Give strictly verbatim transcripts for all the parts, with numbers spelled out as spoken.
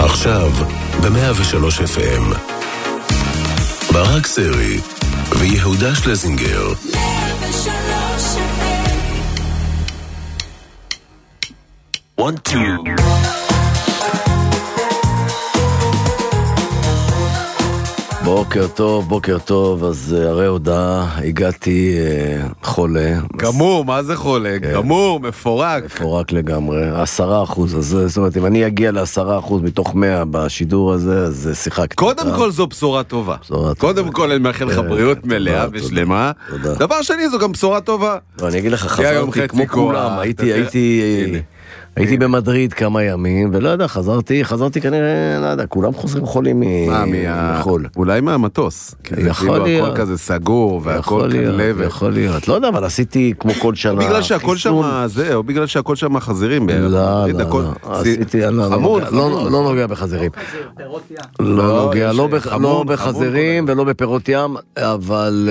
עכשיו ב-מאה ושלוש אף אם ברק סרי ויהודה שלזינגר. מאה ושלוש אף אם one two בוקר טוב, בוקר טוב, אז הרי הודעה, הגעתי אה, חולה. גמור, מה זה חולה? כן. גמור, מפורק. מפורק לגמרי, עשרה אחוז, אז זאת אומרת, אם אני אגיע לעשרה אחוז מתוך מאה בשידור הזה, אז שיחקתי. קודם כל זו בשורה טובה. בשורה קודם טובה. כל אני מאחל לך בריאות כן, מלאה תודה, ושלמה. תודה. דבר שני, זו גם בשורה טובה. לא, אני אגיד לך, חזרתי כמו כולם, הייתי, הייתי... הייתי במדריד כמה ימים, ולא יודע, חזרתי, חזרתי כנראה, לא יודע, כולם חוזרים חולים מחול. אולי מהמטוס. יכול להיות. הכל כזה סגור, והכל כלב. יכול להיות. לא יודע, אבל עשיתי כמו כל שנה. בגלל שהכל שם זה, או בגלל שהכל שם חזירים. לא, לא, לא. עשיתי, לא נוגע בחזירים. לא נוגע, לא בחזירים ולא בפירות ים, אבל...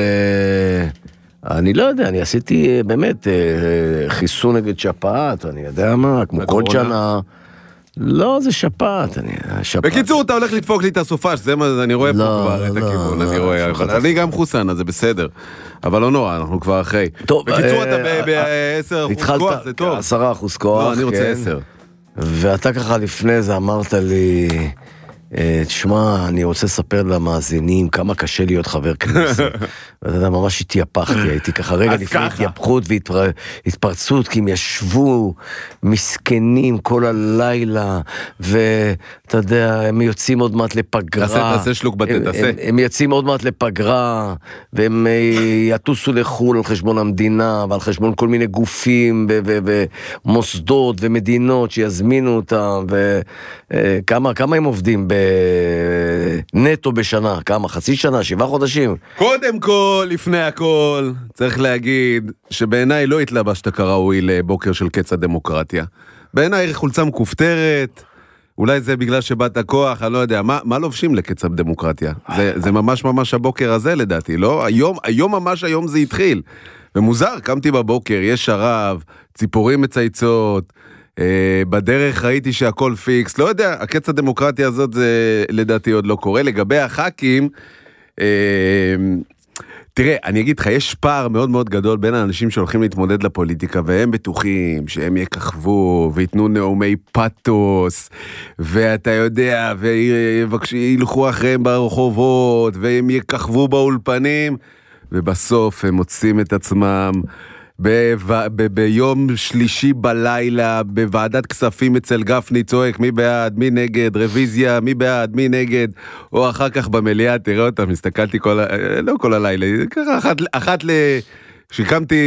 אני לא יודע, אני עשיתי באמת חיסון נגד שפעת, אני יודע מה, כמו כל שנה. לא, זה שפעת, אני... בקיצור, אתה הולך לדפוק לי את הסופש, זה מה, אני רואה פה כבר את הכיוון, אני רואה, אני גם חוסן, אז זה בסדר. אבל לא נורא, אנחנו כבר אחרי. בקיצור, אתה ב-עשרה אחוז כוח, זה טוב. עשרה אחוז כוח, כן. לא, אני רוצה עשר. ואתה ככה לפני זה אמרת לי... תשמע, אני רוצה לספר למאזינים כמה קשה להיות חבר כנסת. ואתה יודע, ממש התייפחתי, הייתי ככה רגע לפני התייפחות והתפרצות, כי הם ישבו מסכנים כל הלילה, ואתה יודע, הם יוצאים עוד מעט לפגרה. תעשה, תעשה שלוק בתי, תעשה. הם יוצאים עוד מעט לפגרה, והם יטוסו לחול על חשבון המדינה, ועל חשבון כל מיני גופים, ומוסדות ומדינות שיזמינו אותם, וכמה הם עובדים ב... נטו בשנה, כמה? חצי שנה, שבעה חודשים? קודם כל, לפני הכל, צריך להגיד שבעיניי לא התלבשת כראוי לבוקר של קץ הדמוקרטיה. בעיניי חולצה מכופתרת, אולי זה בגלל שבאת הכוח, אני לא יודע, מה, מה לובשים לקץ הדמוקרטיה? זה, זה ממש ממש הבוקר הזה לדעתי, לא? היום, היום ממש היום זה התחיל. ומוזר, קמתי בבוקר, יש שרב, ציפורים מצייצות, Uh, בדרך ראיתי שהכל פיקס, לא יודע, הקץ הדמוקרטיה הזאת זה לדעתי עוד לא קורה. לגבי הח"כים, uh, תראה, אני אגיד לך, יש פער מאוד מאוד גדול בין האנשים שהולכים להתמודד לפוליטיקה, והם בטוחים שהם יככבו ויתנו נאומי פאטוס, ואתה יודע, וילכו אחריהם ברחובות, והם יככבו באולפנים, ובסוף הם מוצאים את עצמם ב- ב- ביום שלישי בלילה בוועדת כספים אצל גפני צועק מי בעד, מי נגד, רוויזיה, מי בעד, מי נגד, או אחר כך במליאה, תראה אותם, הסתכלתי כל ה... לא כל הלילה, ככה אחת, אחת ל... שקמתי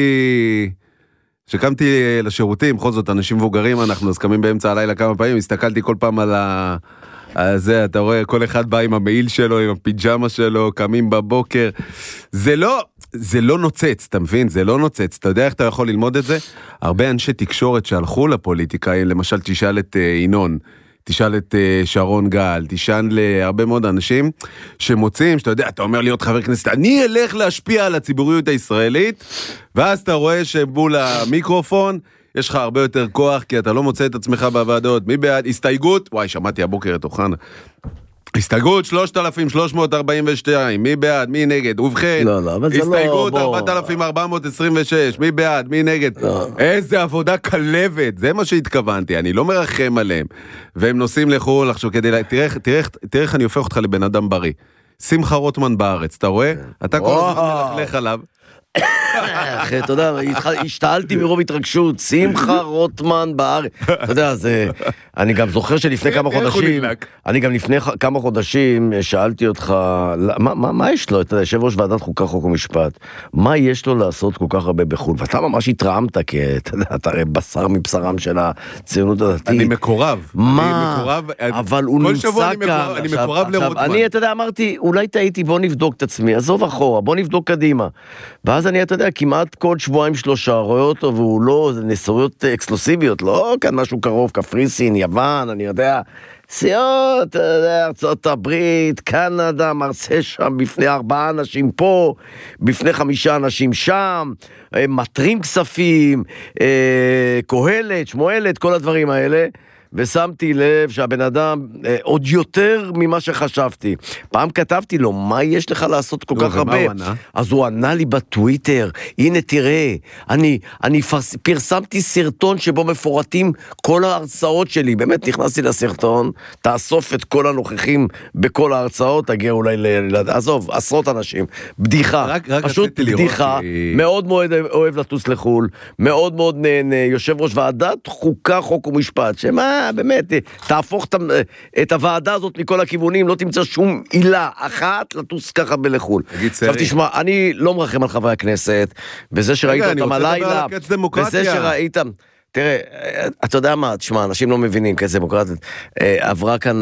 שקמתי לשירותים, בכל זאת אנשים מבוגרים אנחנו, אז קמים באמצע הלילה כמה פעמים, הסתכלתי כל פעם על ה... אז זה, אתה רואה, כל אחד בא עם המעיל שלו, עם הפיג'מה שלו, קמים בבוקר, זה לא, זה לא נוצץ, אתה מבין? זה לא נוצץ, אתה יודע איך אתה יכול ללמוד את זה? הרבה אנשי תקשורת שהלכו לפוליטיקה, למשל תשאל את ינון, תשאל את שרון גל, תשאל להרבה מאוד אנשים שמוצאים, שאתה יודע, אתה אומר להיות חבר כנסת, אני אלך להשפיע על הציבוריות הישראלית, ואז אתה רואה שבול המיקרופון, יש לך הרבה יותר כוח, כי אתה לא מוצא את עצמך בוועדות. מי בעד? הסתייגות? וואי, שמעתי הבוקר את אוחנה. הסתייגות שלושת אלפים שלוש מאות ארבעים ושתיים. מי בעד? מי נגד? ובכן, לא, לא, אבל זה לא... הסתייגות ארבעת אלפים ארבע מאות עשרים ושש. מי בעד? מי נגד? לא. איזה עבודה כלבת. זה מה שהתכוונתי. אני לא מרחם עליהם. והם נוסעים לחול, עכשיו כדי... תראה, תראה, תראה איך אני הופך אותך לבן אדם בריא. שמחה רוטמן בארץ, אתה רואה? אתה כל הזמן מלכלך עליו. אחי, אתה יודע, השתעלתי מרוב התרגשות, שמחה רוטמן בארץ. אתה יודע, זה... אני גם זוכר שלפני כמה חודשים, אני גם לפני כמה חודשים שאלתי אותך, מה יש לו, אתה יודע, יושב ראש ועדת חוקה חוק ומשפט, מה יש לו לעשות כל כך הרבה בחו"ל? ואתה ממש התרעמת, כי אתה יודע, אתה הרי בשר מבשרם של הציונות הדתית. אני מקורב. מה? אבל הוא נמצא כאן. אני מקורב לרוטמן. אני, אתה יודע, אמרתי, אולי טעיתי, בוא נבדוק את עצמי, עזוב אחורה, בוא נבדוק קדימה. ואז אני, אתה יודע, כמעט כל שבועיים שלושה רואה אותו, והוא לא, זה נסיעות אקסקלוסיביות, לא כאן משהו קרוב, קפריסין, יוון, אני יודע, סיעות, אתה יודע, ארצות הברית, קנדה, מרצה שם, בפני ארבעה אנשים פה, בפני חמישה אנשים שם, מטרים כספים, קהלת, שמואלת, כל הדברים האלה, ושמתי לב שהבן אדם אה, עוד יותר ממה שחשבתי. פעם כתבתי לו, מה יש לך לעשות כל כך הרבה? הוא אז הוא ענה לי בטוויטר, הנה תראה, אני, אני פרס, פרסמתי סרטון שבו מפורטים כל ההרצאות שלי, באמת נכנסתי לסרטון, תאסוף את כל הנוכחים בכל ההרצאות, תגיע אולי, ל, ל, עזוב, עשרות אנשים, בדיחה, רק, רק פשוט בדיחה, כי... מאוד מאוד אוהב לטוס לחול, מאוד מאוד נהנה, יושב ראש ועדת חוקה, חוק ומשפט, שמה, באמת, תהפוך את, את הוועדה הזאת מכל הכיוונים, לא תמצא שום עילה אחת לטוס ככה בלחול. עכשיו תשמע, אני לא מרחם על חברי הכנסת, וזה שראית אותם הלילה, וזה שראיתם, תראה, אתה יודע מה, תשמע, אנשים לא מבינים כזה דמוקרטית, עברה כאן,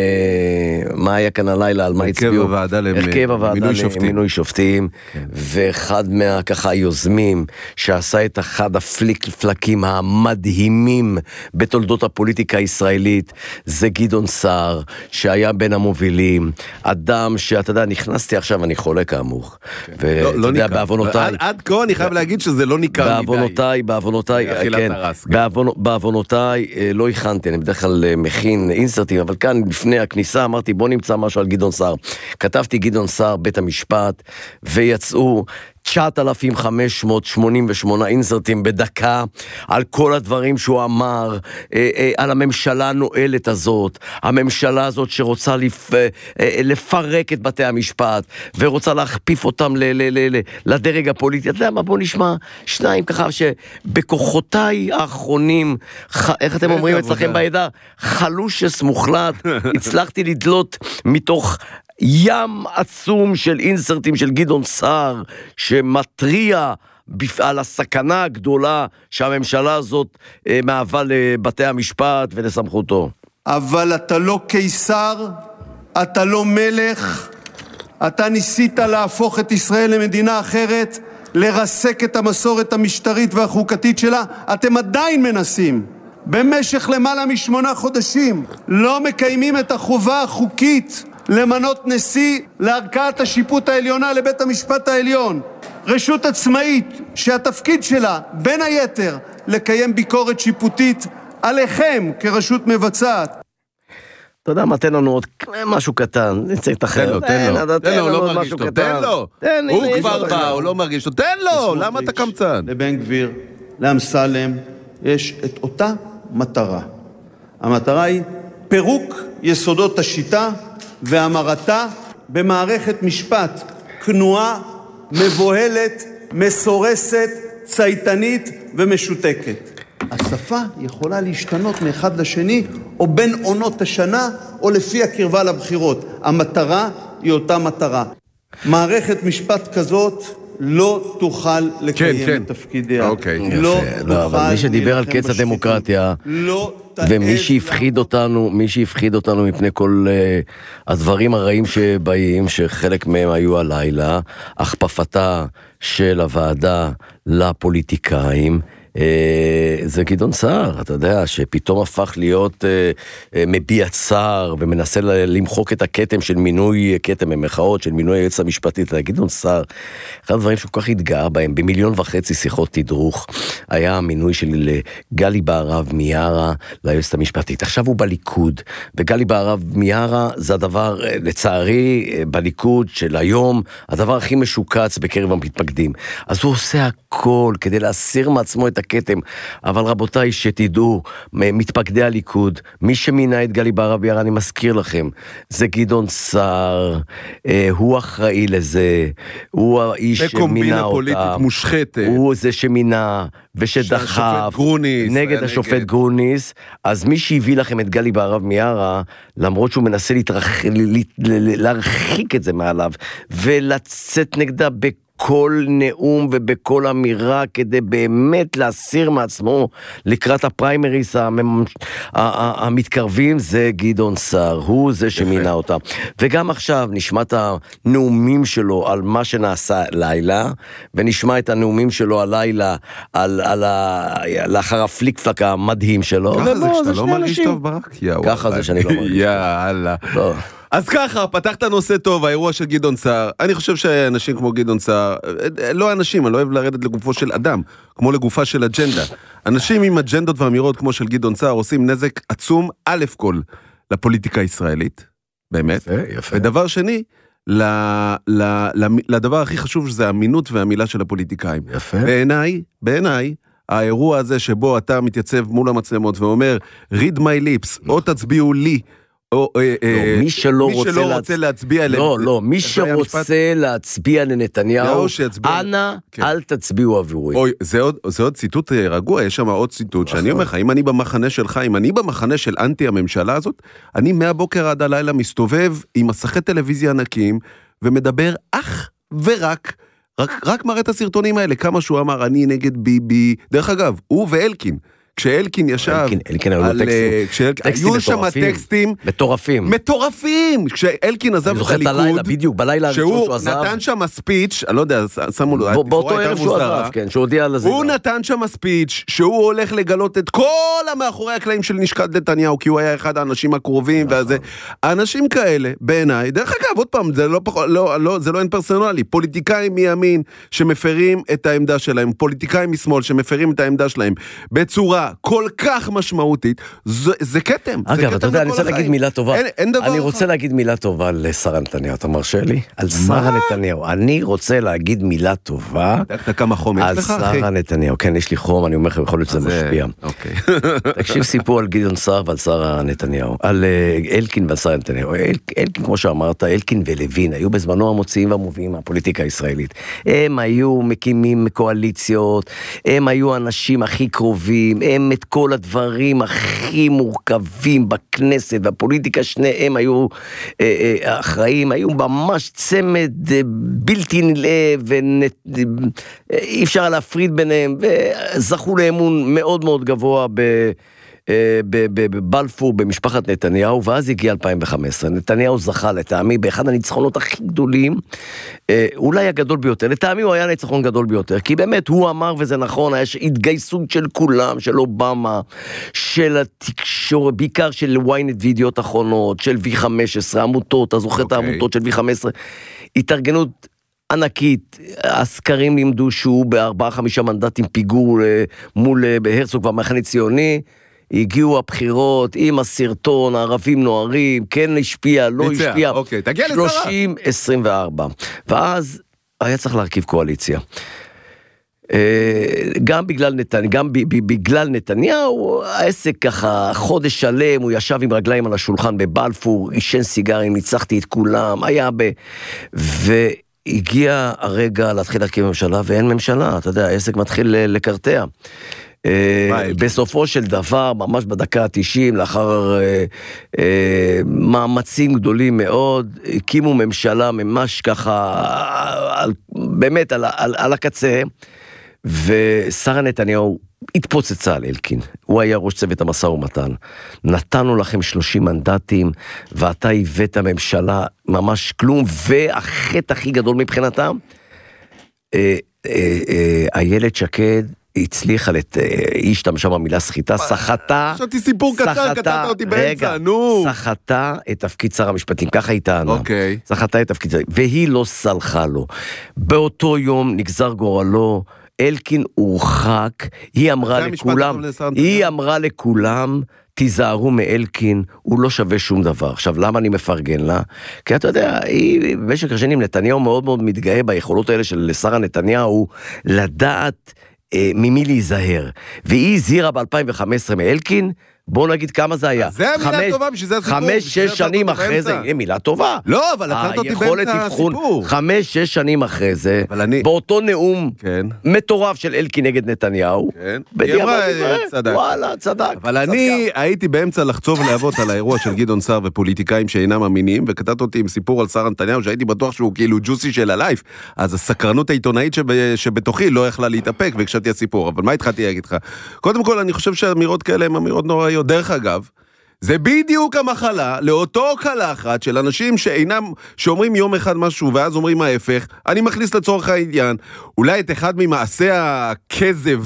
מה היה כאן הלילה, על מה הצביעו, הרכב הוועדה למינוי שופטים, ואחד מה ככה היוזמים, שעשה את אחד הפליק פלקים המדהימים בתולדות הפוליטיקה הישראלית, זה גדעון סער, שהיה בין המובילים, אדם שאתה יודע, נכנסתי עכשיו, אני חולה כאמור, ואתה יודע, בעוונותיי, עד כה אני חייב להגיד שזה לא ניכר מדי. בעוונותיי, בעוונותיי, כן. בעוונותיי לא הכנתי, אני בדרך כלל מכין אינסרטים, אבל כאן לפני הכניסה אמרתי בוא נמצא משהו על גדעון סער. כתבתי גדעון סער בית המשפט, ויצאו תשעת אלפים חמש מאות שמונים ושמונה אינסרטים בדקה, על כל הדברים שהוא אמר, על הממשלה הנואלת הזאת, הממשלה הזאת שרוצה לפ... לפרק את בתי המשפט, ורוצה להכפיף אותם ל... ל... ל... לדרג הפוליטי. אתה יודע מה, בוא נשמע שניים ככה, שבכוחותיי האחרונים, ח... איך אתם אומרים אצלכם בעדה? חלושס מוחלט, הצלחתי לדלות מתוך... ים עצום של אינסרטים של גדעון סער, שמטריע על הסכנה הגדולה שהממשלה הזאת אה, מהווה לבתי המשפט ולסמכותו. אבל אתה לא קיסר, אתה לא מלך, אתה ניסית להפוך את ישראל למדינה אחרת, לרסק את המסורת המשטרית והחוקתית שלה, אתם עדיין מנסים. במשך למעלה משמונה חודשים לא מקיימים את החובה החוקית למנות נשיא לערכאת השיפוט העליונה, לבית המשפט העליון. רשות עצמאית שהתפקיד שלה בין היתר לקיים ביקורת שיפוטית עליכם כרשות מבצעת. אתה יודע מה, תן לנו עוד משהו קטן, נצא את אחר. תן לו, תן לו, לא מרגיש לו, תן לו. הוא כבר בא, הוא לא מרגיש לו, תן לו, למה אתה קמצן? לבן גביר, לאמסלם, יש את אותה מטרה. המטרה היא פירוק יסודות השיטה, והמרתה במערכת משפט כנועה, מבוהלת, מסורסת, צייתנית ומשותקת. השפה יכולה להשתנות מאחד לשני, או בין עונות השנה, או לפי הקרבה לבחירות. המטרה היא אותה מטרה. מערכת משפט כזאת לא תוכל לקיים כן, כן. את תפקידיה. אוקיי. לא לא, אבל מי שדיבר על קץ הדמוקרטיה, לא ומי שהפחיד אותנו, מי שהפחיד אותנו מפני כל uh, הדברים הרעים שבאים, שחלק מהם היו הלילה, הכפפתה של הוועדה לפוליטיקאים, זה גדעון סער, אתה יודע, שפתאום הפך להיות מביע צער ומנסה למחוק את הכתם של מינוי, כתם במחאות של מינוי היועץ המשפטי. אתה יודע, גדעון סער, אחד הדברים שהוא כל כך התגאה בהם, במיליון וחצי שיחות תדרוך, היה המינוי של גלי בהרב מיארה ליועצת המשפטית. עכשיו הוא בליכוד, וגלי בהרב מיארה זה הדבר, לצערי, בליכוד של היום, הדבר הכי משוקץ בקרב המתפקדים. אז הוא עושה הכל כדי להסיר מעצמו את הכתם, אבל רבותיי שתדעו, מתפקדי הליכוד, מי שמינה את גלי בהרב מיארה, אני מזכיר לכם, זה גדעון סער, אה, הוא אחראי לזה, הוא האיש שמינה אותה, מושחתת. הוא זה שמינה ושדחף גרוניס, נגד השופט נגד. גרוניס, אז מי שהביא לכם את גלי בהרב מיארה, למרות שהוא מנסה להתרח... להרחיק את זה מעליו, ולצאת נגדה בכל, בכל נאום ובכל אמירה, כדי באמת להסיר מעצמו לקראת הפריימריס המתקרבים, זה גדעון סער, הוא זה שמינה אותה. וגם עכשיו נשמע את הנאומים שלו על מה שנעשה לילה, ונשמע את הנאומים שלו הלילה על, על ה... לאחר הפליק-פלק המדהים שלו. ככה זה שאתה לא מרגיש טוב ברק? ככה זה שאני לא מרגיש טוב. יאללה. אז ככה, פתחת נושא טוב, האירוע של גדעון סער. אני חושב שאנשים כמו גדעון סער, לא אנשים, אני לא אוהב לרדת לגופו של אדם, כמו לגופה של אג'נדה. אנשים עם אג'נדות ואמירות כמו של גדעון סער עושים נזק עצום, א' כל, לפוליטיקה הישראלית, באמת. יפה, יפה. ודבר שני, ל, ל, ל, לדבר הכי חשוב שזה האמינות והמילה של הפוליטיקאים. יפה. בעיניי, בעיניי, האירוע הזה שבו אתה מתייצב מול המצלמות ואומר, read my lips, או תצביעו לי, או, מי שלא רוצה להצביע, לא, לא, מי שרוצה להצביע לנתניהו, אנא, אל תצביעו עבורי. זה עוד ציטוט רגוע, יש שם עוד ציטוט, שאני אומר לך, אם אני במחנה שלך, אם אני במחנה של אנטי הממשלה הזאת, אני מהבוקר עד הלילה מסתובב עם מסכי טלוויזיה ענקיים, ומדבר אך ורק, רק מראה את הסרטונים האלה, כמה שהוא אמר, אני נגד ביבי, דרך אגב, הוא ואלקין, כשאלקין ישב, אלקין היו לו טקסטים, היו שם טקסטים מטורפים, מטורפים, כשאלקין עזב את הליכוד, בדיוק בלילה הראשון שהוא עזב, שהוא נתן שם ספיץ', אני לא יודע, שמו לו, באותו ערב שהוא עזב, כן, שהוא הודיע לזה, הוא נתן שם ספיץ', שהוא הולך לגלות את כל המאחורי הקלעים של נשקד נתניהו, כי הוא היה אחד האנשים הקרובים, וזה, האנשים כאלה, בעיניי, דרך אגב, עוד פעם, זה לא אין פרסונלי, פוליטיקאים מימין שמפרים את העמדה שלהם, פוליטיקאים משמאל שמפרים את העמדה שלהם, בצורה כל כך משמעותית, זה, זה קטם. אגב, אתה יודע, אני רוצה להגיד מילה טובה. אין, אין דבר אני רוצה להגיד מילה טובה על שרה נתניהו, אתה מרשה לי? על שרה נתניהו. אני רוצה להגיד מילה טובה. אתה כמה חום יש לך, אחי? על שרה נתניהו. כן, יש לי חום, אני אומר לך, יכול להיות שזה משפיע. אוקיי. תקשיב סיפור על גדעון סער ועל שרה נתניהו. על אלקין ועל שרה נתניהו. אלקין, כמו שאמרת, אלקין ולוין, היו בזמנו המוציאים והמוביאים מהפוליטיקה הישראלית. הם היו מקימים קואליציות, הם היו האנשים הכי קרובים, הם את כל הדברים הכי מורכבים בכנסת, בפוליטיקה שניהם היו אה, אה, אחראים, היו ממש צמד אה, בלתי נלאה, ואי אפשר להפריד ביניהם, וזכו לאמון מאוד מאוד גבוה ב... בבלפור, במשפחת נתניהו, ואז הגיע אלפיים וחמש עשרה. נתניהו זכה לטעמי באחד הניצחונות הכי גדולים, אולי הגדול ביותר. לטעמי הוא היה ניצחון גדול ביותר, כי באמת הוא אמר, וזה נכון, היה התגייסות של כולם, של אובמה, של התקשורת, בעיקר של וויינט וידיעות אחרונות, של וי חמש עשרה, עמותות, אתה זוכר את העמותות של וי חמש עשרה, התארגנות ענקית, הסקרים לימדו שהוא בארבעה חמישה מנדטים פיגור מול הרצוג והמחנה ציוני, הגיעו הבחירות עם הסרטון, הערבים נוערים, כן השפיע, לא השפיע, אוקיי, תגיע לשרה. שלושים עשרים וארבע, ואז היה צריך להרכיב קואליציה. גם בגלל נתניהו, גם בגלל נתניהו, העסק ככה, חודש שלם, הוא ישב עם רגליים על השולחן בבלפור, עישן סיגרים, ניצחתי את כולם, היה ב... והגיע הרגע להתחיל להרכיב ממשלה, ואין ממשלה, אתה יודע, העסק מתחיל לקרטע. בסופו של דבר, ממש בדקה ה-תשעים, לאחר מאמצים גדולים מאוד, הקימו ממשלה ממש ככה, באמת על הקצה, ושרה נתניהו התפוצצה על אלקין. הוא היה ראש צוות המשא ומתן. נתנו לכם שלושים מנדטים, ואתה הבאת ממשלה ממש כלום, והחטא הכי גדול מבחינתם, איילת שקד, הצליחה, היא השתמשה במילה סחיטה, סחטה, חשבתי סיפור קצר, קטעת אותי באמצע, נו. סחטה את תפקיד שר המשפטים, ככה היא טענה. אוקיי. סחטה את תפקיד, והיא לא סלחה לו. באותו יום נגזר גורלו, אלקין הורחק, היא אמרה לכולם, היא אמרה לכולם, תיזהרו מאלקין, הוא לא שווה שום דבר. עכשיו, למה אני מפרגן לה? כי אתה יודע, היא, במשך השנים, נתניהו מאוד מאוד מתגאה ביכולות האלה של שרה נתניהו, לדעת ממי להיזהר, והיא הזהירה ב-אלפיים וחמש עשרה מאלקין, בואו נגיד כמה זה היה. זה המילה טובה, בשביל זה הסיפור. חמש, שש שנים אחרי זה, היא מילה טובה. לא, אבל עצרת אותי באמצע הסיפור. חמש, שש שנים אחרי זה, באותו נאום מטורף של אלקין נגד נתניהו, היא אמרה, צדק. וואלה, צדק. אבל אני הייתי באמצע לחצוב להבות על האירוע של גדעון סער ופוליטיקאים שאינם אמינים, וקטעת אותי עם סיפור על שרה נתניהו, שהייתי בטוח שהוא כאילו ג'וסי של הלייף, אז הסקרנות העיתונאית שבתוכי לא יכלה להתאפק, והקשבתי הסיפור. אבל מה התחלתי להגיד לך? קודם כל, אני חושב שהאמירות כאלה הן אמירות נוראיות. דרך אגב, זה בדיוק המחלה לאותו קלחת של אנשים שאינם, שאומרים יום אחד משהו ואז אומרים ההפך. אני מכניס לצורך העניין, אולי את אחד ממעשי הכזב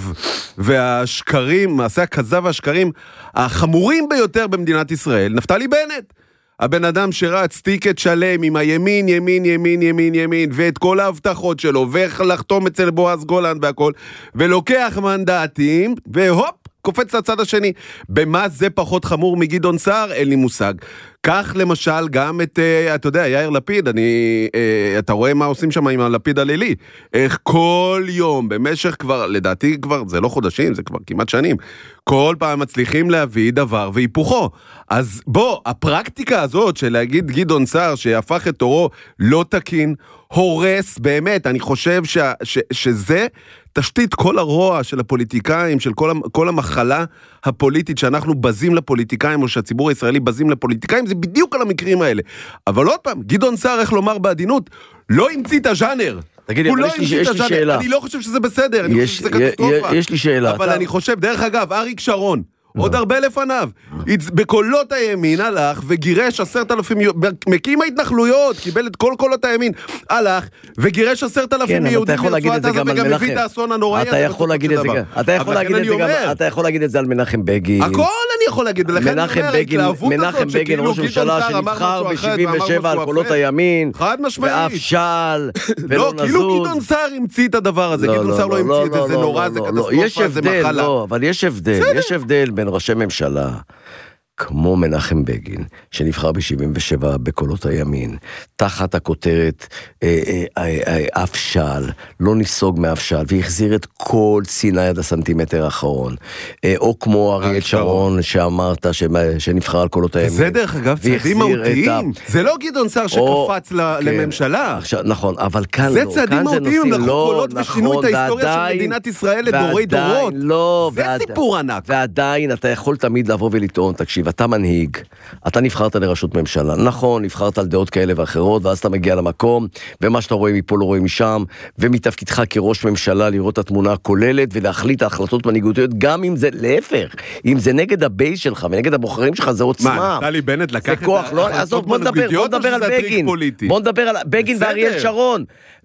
והשקרים, מעשי הכזב והשקרים החמורים ביותר במדינת ישראל, נפתלי בנט. הבן אדם שרץ טיקט שלם עם הימין, ימין, ימין, ימין, ימין, ואת כל ההבטחות שלו, ואיך לחתום אצל בועז גולן והכל, ולוקח מנדטים, והופ, קופץ לצד השני. במה זה פחות חמור מגדעון סער? אין לי מושג. כך למשל גם את, אתה יודע, יאיר לפיד, אני, אתה רואה מה עושים שם עם הלפיד הלילי. איך כל יום, במשך כבר, לדעתי כבר, זה לא חודשים, זה כבר כמעט שנים, כל פעם מצליחים להביא דבר והיפוכו. אז בוא, הפרקטיקה הזאת של להגיד גדעון סער שהפך את תורו לא תקין, הורס, באמת, אני חושב ש, ש, שזה תשתית כל הרוע של הפוליטיקאים, של כל, כל המחלה הפוליטית שאנחנו בזים לפוליטיקאים, או שהציבור הישראלי בזים לפוליטיקאים, זה בדיוק על המקרים האלה. אבל עוד פעם, גדעון סער, איך לומר בעדינות, לא המציא את הז'אנר. תגידי, הוא אבל לא יש לי, יש לי שאלה. אני לא חושב שזה בסדר, אני יש, חושב שזה קטסטרופה. יש לי שאלה. אבל אתה... אני חושב, דרך אגב, אריק שרון, עוד הרבה לפניו, בקולות הימין הלך וגירש עשרת אלפים, מקים ההתנחלויות, קיבל את כל קולות הימין, הלך וגירש עשרת אלפים יהודים מרצועת עזה וגם הביא את האסון הנוראי. אתה יכול להגיד את זה גם, אתה יכול להגיד את זה גם, אתה יכול להגיד את זה על מנחם בגין. הכל אני יכול להגיד, ולכן מנחם בגין, מנחם בגין ראש ממשלה שנבחר ב-שבעים ושבע על קולות הימין, ואף שאל, ולא נזוז. לא, כאילו גדעון סער המציא את הדבר הזה, גדעון סער לא המציא את זה, זה נורא, זה קטסטרופה, זה מחלה. לא, אבל יש הבדל, יש הבדל בין ראשי ממשלה, כמו מנחם בגין, שנבחר ב-שבעים ושבע בקולות הימין, תחת הכותרת אפשל, לא ניסוג מאפשל, והחזיר את כל סיני עד הסנטימטר האחרון, או כמו אריאל שרון שאמרת שנבחר על קולות הימין. זה דרך אגב צעדים מהותיים, זה לא גדעון סער שקפץ לממשלה. נכון, אבל כאן לא. זה צעדים מהותיים, לקחו קולות ושינו את ההיסטוריה של מדינת ישראל לדורי דורות. זה סיפור ענק. ועדיין אתה יכול תמיד לבוא ולטעון, תקשיב, אתה מנהיג, אתה נבחרת לראשות ממשלה, נכון, נבחרת על דעות כאלה ואחרות, ואז אתה מגיע למקום, ומה שאתה רואה מפה לא רואה משם, ומתפקידך כראש ממשלה לראות את התמונה הכוללת, ולהחליט ההחלטות מנהיגותיות, גם אם זה להפך, אם זה נגד הבייס שלך, ונגד הבוחרים שלך, זה עוצמה. מה, נפתלי בנט לקח את ההחלטות מנהיגותיות, או שזה הטריק פוליטי? בוא נדבר על בגין ואריאל שרון.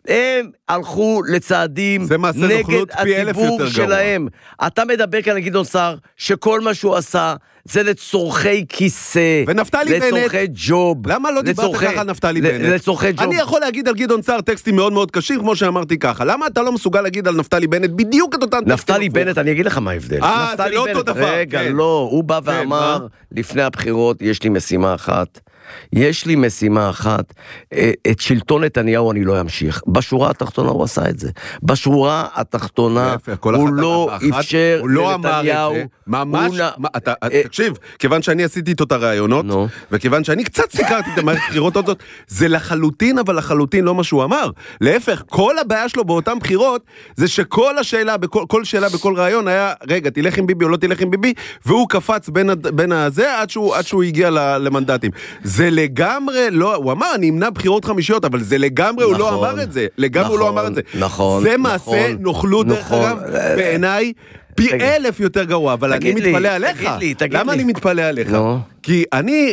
הם הלכו לצעדים נגד הציבור שלהם. אתה מדבר כאן על גדעון סער, שכל מה שהוא עשה, זה לצורכי כיסא, לצורכי ג'וב. למה לא דיברת ככה על נפתלי בנט? לצורכי ג'וב. אני יכול להגיד על גדעון סער טקסטים מאוד מאוד קשים, כמו שאמרתי ככה. למה אתה לא מסוגל להגיד על נפתלי בנט בדיוק את אותם טקסטים? נפתלי בנט, אני אגיד לך מה ההבדל. אה, זה לא אותו דבר. רגע, לא, הוא בא ואמר, לפני הבחירות, יש לי משימה אחת. יש לי משימה אחת, את שלטון נתניהו אני לא אמשיך. בשורה התחתונה הוא עשה את זה. בשורה התחתונה הוא לא אפשר לנתניהו. ממש, תקשיב, כיוון שאני עשיתי איתו את הרעיונות, וכיוון שאני קצת סיקרתי את המערכת בחירות הזאת, זה לחלוטין, אבל לחלוטין לא מה שהוא אמר. להפך, כל הבעיה שלו באותן בחירות, זה שכל השאלה, כל שאלה בכל רעיון היה, רגע, תלך עם ביבי או לא תלך עם ביבי, והוא קפץ בין הזה עד שהוא הגיע למנדטים. זה לגמרי לא, הוא אמר, אני אמנע בחירות חמישיות, אבל זה לגמרי, הוא לא אמר את זה. לגמרי הוא לא אמר את זה. נכון. זה מעשה נוכלות, דרך אגב, בעיניי, פי אלף יותר גרוע, אבל אני מתפלא עליך. למה אני מתפלא עליך? כי אני,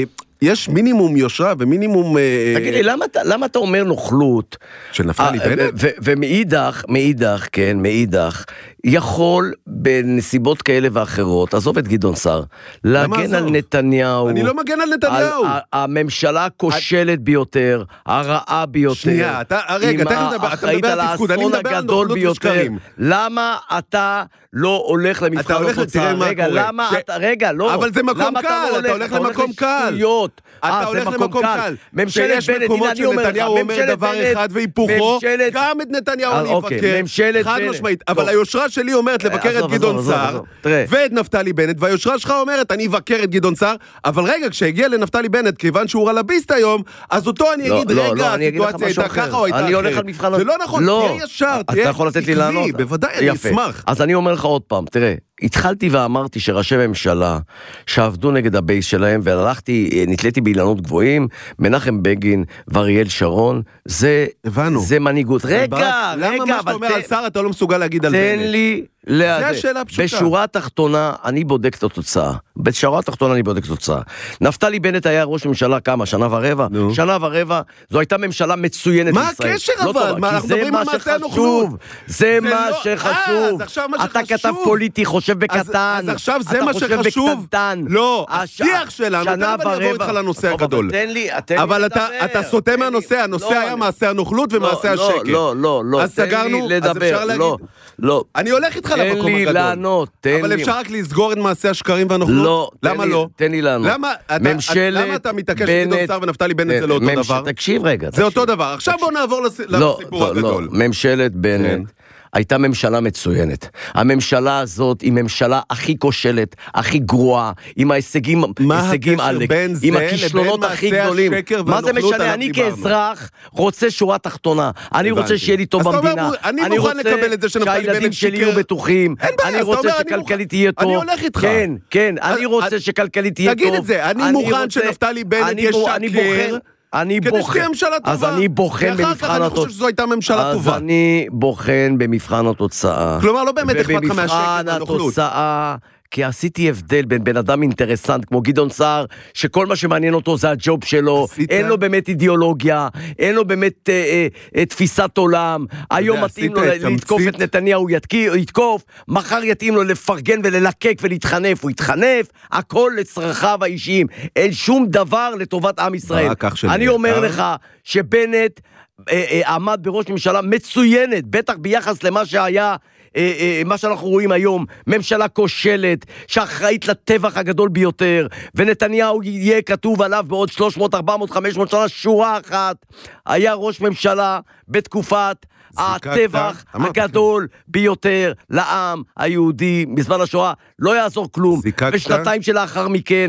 יש מינימום יושרה ומינימום... תגיד לי, למה אתה אומר נוכלות? של נפתלי בנט? ומאידך, מאידך, כן, מאידך, יכול בנסיבות כאלה ואחרות, עזוב את גדעון סער, להגן על נתניהו. אני לא מגן על נתניהו. הממשלה הכושלת ביותר, הרעה ביותר. שנייה, רגע, תכף אתה מדבר על תפקוד, אני מדבר על נוכלות ושקרים. למה אתה לא הולך למבחן התוצאה? רגע, למה אתה, רגע, לא. אבל זה מקום קל, אתה הולך למקום קל. אתה הולך למקום קל. ממשלת בנט, מקומות שנתניהו אומר דבר אחד והיפוכו, גם את נתניהו אני אבקר, חד משמעית, אבל היושרה שלי אומרת לבקר את גדעון סער, ואת נפתלי בנט, והיושרה שלך אומרת אני אבקר את גדעון סער, אבל רגע, כשהגיע לנפתלי בנט, כיוון שהוא רלביסט היום, אז אותו אני אגיד, רגע, הסיטואציה הייתה ככה או הייתה אחרת. זה לא נכון, תהיה ישר, תהיה עקבי, בוודאי, אני אשמח. אז אני אומר לך עוד פעם, תראה, התחלתי ואמרתי שראשי ממשלה שעבדו נגד הבייס שלהם, והלכתי, נתליתי באילנות גבוהים, מנחם בגין ואריאל שרון, זה, זה מניגות. רגע, רגע, למה מה שאתה אומר על שר אתה לא מסוגל להגיד על בנט? תן לי זה השאלה פשוטה. בשורה התחתונה, אני בודק את התוצאה. בשורה התחתונה אני בודק את התוצאה. נפתלי בנט היה ראש ממשלה כמה? שנה ורבע? שנה ורבע, זו הייתה ממשלה מצוינת מה בישראל. הקשר אבל? מה, אנחנו מדברים על מעשה הנוכלות. זה מה שחשוב. אתה כתב פוליטי, חושב בקטן. אז עכשיו זה מה שחשוב? לא, השיח שלנו, תכף אני אעבור איתך לנושא הגדול. אבל אתה סוטה מהנושא, הנושא היה מעשה הנוכלות ומעשה השקר. לא, לא, לא. אז סגרנו, אז אפשר להגיד. לא. אני הולך איתך למקום הגדול. תן לי לענות, תן לי. אבל אפשר רק לסגור את מעשה השקרים והנוכלות? לא. למה לא? תן לי לענות. למה אתה מתעקש שגדעון סער ונפתלי בנט זה לא אותו דבר? תקשיב רגע. זה אותו דבר. עכשיו בוא נעבור לסיפור הגדול. ממשלת בנט הייתה ממשלה מצוינת. הממשלה הזאת היא ממשלה הכי כושלת, הכי גרועה, עם ההישגים, הישגים עלק, עם הכישלונות הכי גדולים. מה זה משנה? אני כאזרח רוצה שורה תחתונה. אני רוצה שיהיה לי טוב במדינה. אני מוכן לקבל את זה שנפתלי בנט שהילדים שלי יהיו בטוחים. אני רוצה שכלכלית יהיה טוב. אני הולך איתך. כן, כן, אני רוצה שכלכלית יהיה טוב. תגיד את זה, אני מוכן שנפתלי בנט ישקר. אני בוחן, אז אני בוחן במבחן התוצאה, אז אני בוחן במבחן התוצאה. כלומר, לא באמת אכפת לך מהשקר והנוכלות. ובמבחן התוצאה, כי עשיתי הבדל בין בן אדם אינטרסנט כמו גדעון סער, שכל מה שמעניין אותו זה הג'וב שלו, אין לו באמת אידיאולוגיה, אין לו באמת אה, אה, תפיסת עולם, היום מתאים לו לתקוף את נתניהו, יתקוף, מחר יתאים לו לפרגן וללקק ולהתחנף, הוא יתחנף, הכל לצרכיו האישיים, אין שום דבר לטובת עם ישראל. אני אומר לך שבנט אה, אה, עמד בראש ממשלה מצוינת, בטח ביחס למה שהיה, מה שאנחנו רואים היום, ממשלה כושלת שאחראית לטבח הגדול ביותר, ונתניהו יהיה כתוב עליו בעוד שלוש מאות, ארבע מאות, חמש מאות שנה, שורה אחת, היה ראש ממשלה בתקופת הטבח הגדול ביותר לעם היהודי בזמן השואה, לא יעזור כלום. בשנתיים שלאחר מכן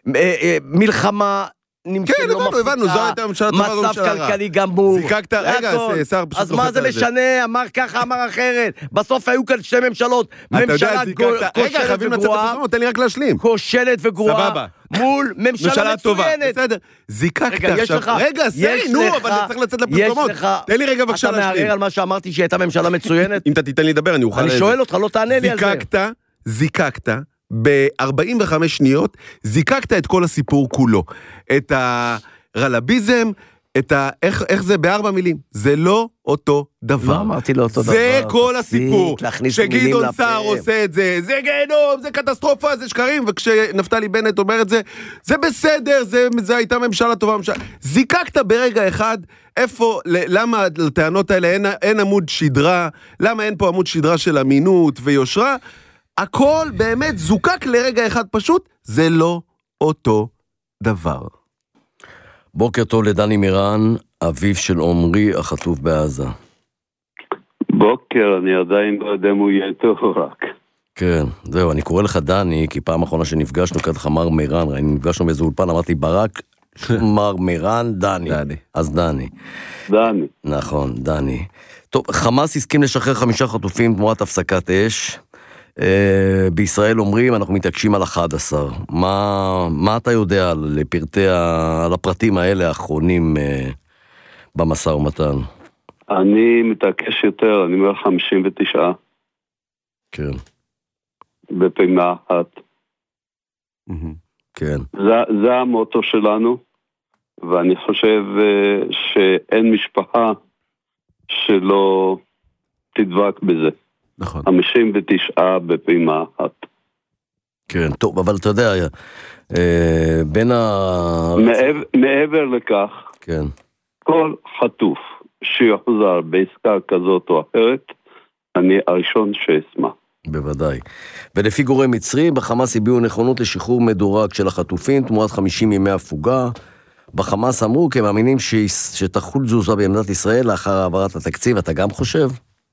מלחמה כן, הבנו, הבנו, זו הייתה הממשלה טובה מצב כלכלי גמור. זיקקת, רגע, שר פשוט... אז מה זה משנה? אמר ככה, אמר אחרת. בסוף היו כאן שתי ממשלות. ממשלה כושלת וגרועה. תן לי רק להשלים. כושלת וגרועה. מול ממשלה מצוינת. בסדר, זיקקת עכשיו. רגע, סרי, נו, אבל אני צריך לצאת לפרסומות. תן לי רגע בבקשה להשלים. אתה מערער על מה שאמרתי שהייתה ממשלה מצוינת? אם אתה תיתן לי לדבר, אני אוכל... אני שואל אותך, לא תענה לי על זה. זיקקת, זיקקת. ב-ארבעים וחמש שניות זיקקת את כל הסיפור כולו, את הרלביזם, את ה... איך, איך זה בארבע מילים? זה לא אותו דבר. לא אמרתי לא אותו דבר. זה כל הסיפור. שגדעון סער עושה את זה, זה גיהנום, זה קטסטרופה, זה שקרים, וכשנפתלי בנט אומר את זה, זה בסדר, זה, זה הייתה ממשלה טובה. ממשלה. זיקקת ברגע אחד, איפה, למה לטענות האלה אין, אין עמוד שדרה, למה אין פה עמוד שדרה של אמינות ויושרה, הכל באמת זוקק לרגע אחד פשוט, זה לא אותו דבר. בוקר טוב לדני מירן, אביו של עומרי החטוף בעזה. בוקר, אני עדיין לא יודע אם הוא יהיה טוב רק. כן, זהו, אני קורא לך דני, כי פעם אחרונה שנפגשנו, קראת לך מר מירן, אני נפגשנו באיזה אולפן, אמרתי ברק, מר מירן, דני. דני. אז דני. דני. נכון, דני. טוב, חמאס הסכים לשחרר חמישה חטופים תמורת הפסקת אש, בישראל אומרים אנחנו מתעקשים על אחד עשר. מה, מה אתה יודע על פרטי, על הפרטים האלה האחרונים במשא ומתן? אני מתעקש יותר, אני אומר חמישים ותשע. כן. בפעימה אחת. כן. זה, זה המוטו שלנו, ואני חושב שאין משפחה שלא תדבק בזה. נכון. חמישים ותשע בפעימה אחת. כן, טוב, אבל אתה יודע, אה, בין ה... מעבר, מעבר לכך, כן. כל חטוף שיוחזר בעסקה כזאת או אחרת, אני הראשון שאשמח. בוודאי. ולפי גורם מצרי, בחמאס הביעו נכונות לשחרור מדורג של החטופים, תמורת חמישים ימי הפוגה. בחמאס אמרו, כי הם מאמינים ש... שתחול תזוזה בעמדת ישראל לאחר העברת התקציב, אתה גם חושב?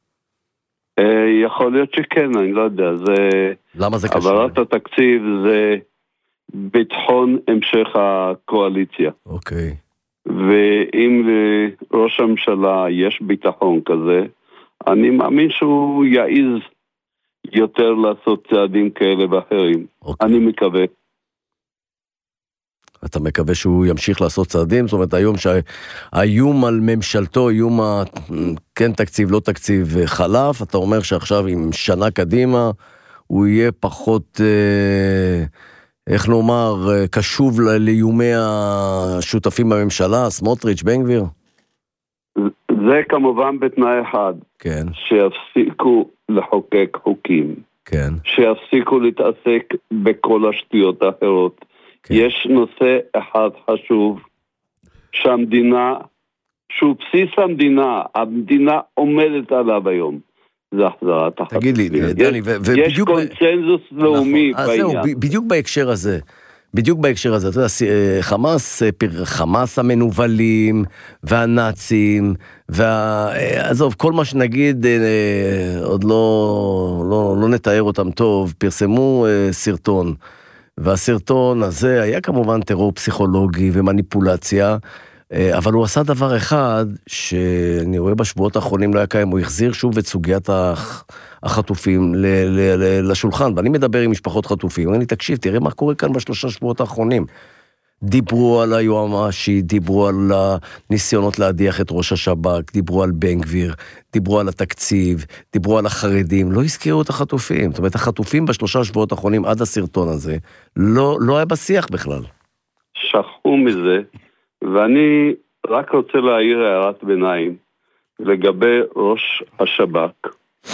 יכול להיות שכן, אני לא יודע, זה... למה זה קשור? העברת התקציב זה ביטחון המשך הקואליציה. אוקיי. ואם לראש הממשלה יש ביטחון כזה, אני מאמין שהוא יעיז יותר לעשות צעדים כאלה ואחרים. אוקיי. אני מקווה. אתה מקווה שהוא ימשיך לעשות צעדים, זאת אומרת, היום שהאיום על ממשלתו, איום ה... כן תקציב, לא תקציב, חלף, אתה אומר שעכשיו עם שנה קדימה, הוא יהיה פחות, אה, איך נאמר, קשוב לאיומי השותפים בממשלה, סמוטריץ', בן גביר? זה כמובן בתנאי אחד, כן. שיפסיקו לחוקק חוקים, כן. שיפסיקו להתעסק בכל השטויות האחרות. כן. יש נושא אחד חשוב, שהמדינה, שהוא בסיס המדינה, המדינה עומדת עליו היום, זה החזרת החטופים. תגיד לי, דני, ובדיוק... יש קונצנזוס לאומי בעניין. זהו, בדיוק בהקשר הזה. בדיוק בהקשר הזה, אתה יודע, חמאס, חמאס המנובלים, והנאצים, ועזוב, כל מה שנגיד, עוד לא, לא, לא נתאר אותם טוב, פרסמו סרטון, והסרטון הזה היה כמובן טרור פסיכולוגי ומניפולציה, אבל הוא עשה דבר אחד, שאני רואה בשבועות האחרונים לא היה קיים, הוא החזיר שוב את סוגיית החטופים לשולחן, ואני מדבר עם משפחות חטופים, ואני תקשיב, תראה מה קורה כאן בשלושה שבועות האחרונים. דיברו על היועמ"שית, דיברו על הניסיונות להדיח את ראש השב"כ, דיברו על בן גביר, דיברו על התקציב, דיברו על החרדים, לא הזכירו את החטופים. זאת אומרת, החטופים בשלושה שבועות האחרונים עד הסרטון הזה, לא, לא היה בשיח בכלל. שכחו מזה, ואני רק רוצה להעיר הערת ביניים לגבי ראש השב"כ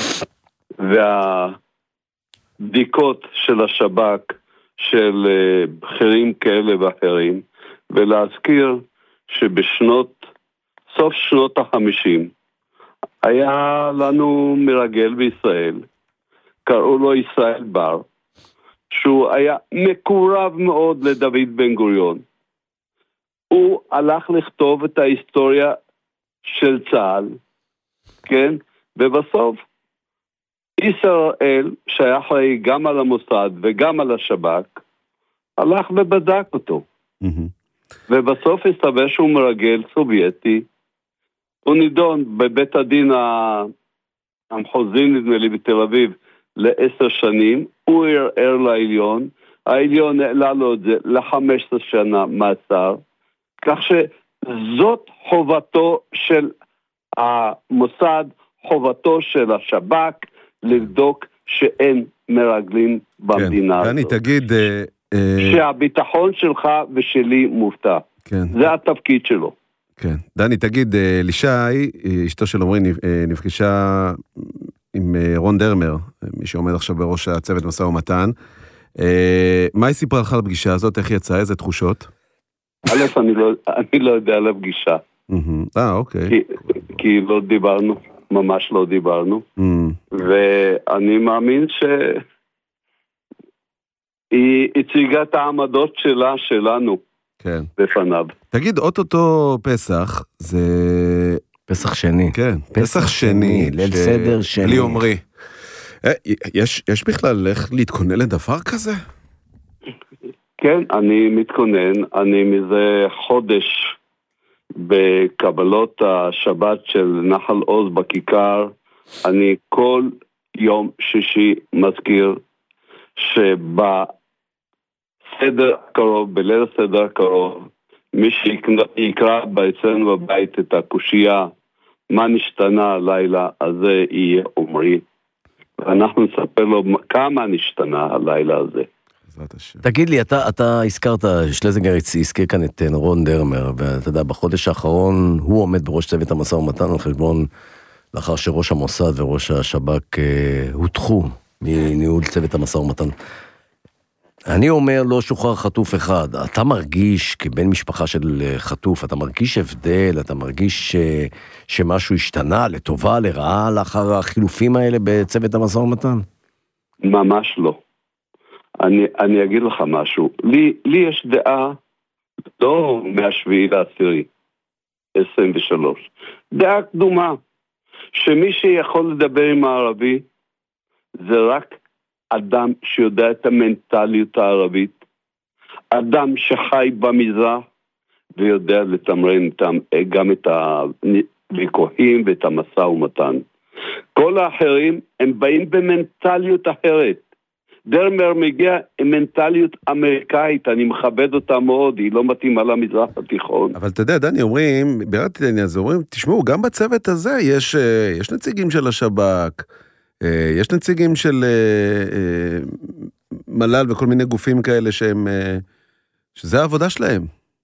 והבדיקות של השב"כ של בכירים כאלה ואחרים, ולהזכיר שבשנות, סוף שנות החמישים, היה לנו מרגל בישראל, קראו לו ישראל בר, שהוא היה מקורב מאוד לדוד בן גוריון. הוא הלך לכתוב את ההיסטוריה של צה"ל, כן? ובסוף, ישראל, שהיה אחראי גם על המוסד וגם על השב"כ, הלך ובדק אותו. Mm-hmm. ובסוף הסתבר שהוא מרגל סובייטי. הוא נידון בבית הדין המחוזי, נדמה לי, בתל אביב, לעשר שנים. הוא ערער לעליון. העליון העלה לו את זה ל-חמש עשרה שנה מאסר. כך שזאת חובתו של המוסד, חובתו של השב"כ, לבדוק שאין מרגלים במדינה הזאת. דני, תגיד... שהביטחון שלך ושלי מובטח. זה התפקיד שלו. כן. דני, תגיד, לישי, אשתו של עומרי, נפגשה עם רון דרמר, מי שעומד עכשיו בראש הצוות משא ומתן. מה היא סיפרה לך על הפגישה הזאת? איך יצאה? איזה תחושות? א', אני לא, אני לא יודע על הפגישה. אה, אוקיי. כי, כי לא דיברנו, ממש לא דיברנו. ואני מאמין שהיא הציגה את העמדות שלה, שלנו, כן. בפניו. תגיד, אוטוטו פסח, זה... פסח שני. כן, פסח שני. ליל סדר שני. לי עומרי. יש, יש בכלל איך להתכונן לדבר כזה? כן, אני מתכונן, אני מזה חודש בקבלות השבת של נחל עוז בכיכר, אני כל יום שישי מזכיר שבסדר הקרוב, בליל הסדר הקרוב, מי שיקרא בעצנו בבית את הקושייה, מה נשתנה הלילה, אז זה יהיה עומרי. ואנחנו נספר לו כמה נשתנה הלילה הזה. תגיד לי, אתה, אתה הזכרת, שלזינגר הזכיר כאן את רון דרמר, ואתה יודע, בחודש האחרון הוא עומד בראש צוות המשא ומתן על חשבון, לאחר שראש המוסד וראש השב"כ אה, הותחו מניהול צוות המשא ומתן. אני אומר, לא שוחרר חטוף אחד. אתה מרגיש, כבן משפחה של חטוף, אתה מרגיש הבדל, אתה מרגיש ש... שמשהו השתנה לטובה, לרעה, לאחר החילופים האלה בצוות המשא ומתן? ממש לא. אני, אני אגיד לך משהו. לי, לי יש דעה, לא מהשביעי לעשירי, עשרים ושלוש. דעה קדומה, שמי שיכול לדבר עם הערבי, זה רק אדם שיודע את המנטליות הערבית, אדם שחי במזרח, ויודע לתמרן גם את הוויכוחים ואת המשא ומתן. כל האחרים הם באים במנטליות אחרת, דרמר מגיע עם מנטליות אמריקאית, אני מכבד אותה מאוד, היא לא מתאימה למזרח התיכון. אבל אתה יודע, דני, אומרים, בירדתי לעניין הזה, אומרים, תשמעו, גם בצוות הזה יש, יש נציגים של השב"כ, יש נציגים של מל"ל וכל מיני גופים כאלה שהם, שזה העבודה שלהם.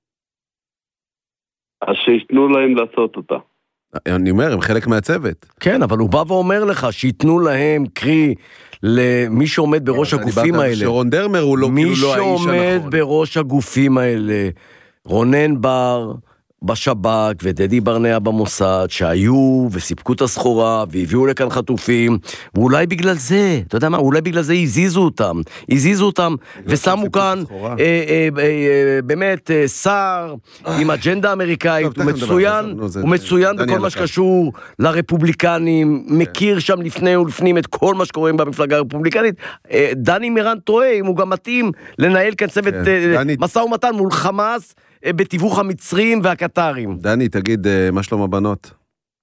אז שיתנו להם לעשות אותה. אני אומר, הם חלק מהצוות. כן, אבל הוא בא ואומר לך שיתנו להם, קרי, למי שעומד בראש הגופים האלה. שרון דרמר הוא לא, כאילו לא האיש הנכון. מי שעומד בראש הגופים האלה, רונן בר בשב"כ ודדי ברנע במוסד, שהיו וסיפקו את הסחורה והביאו לכאן חטופים, ואולי בגלל זה, אתה יודע מה, אולי בגלל זה הזיזו אותם, הזיזו אותם ושמו כאן אה, אה, אה, באמת אה, שר עם אג'נדה אמריקאית, הוא מצוין, הוא מצוין בכל מה שקשור לרפובליקנים, מכיר שם לפני ולפנים את כל מה שקורה במפלגה הרפובליקנית. אה, דני מירן טועה אם הוא גם מתאים לנהל כאן צוות אה, משא ומתן מול חמאס, בתיווך המצרים והקטרים. דני, תגיד, מה שלום הבנות?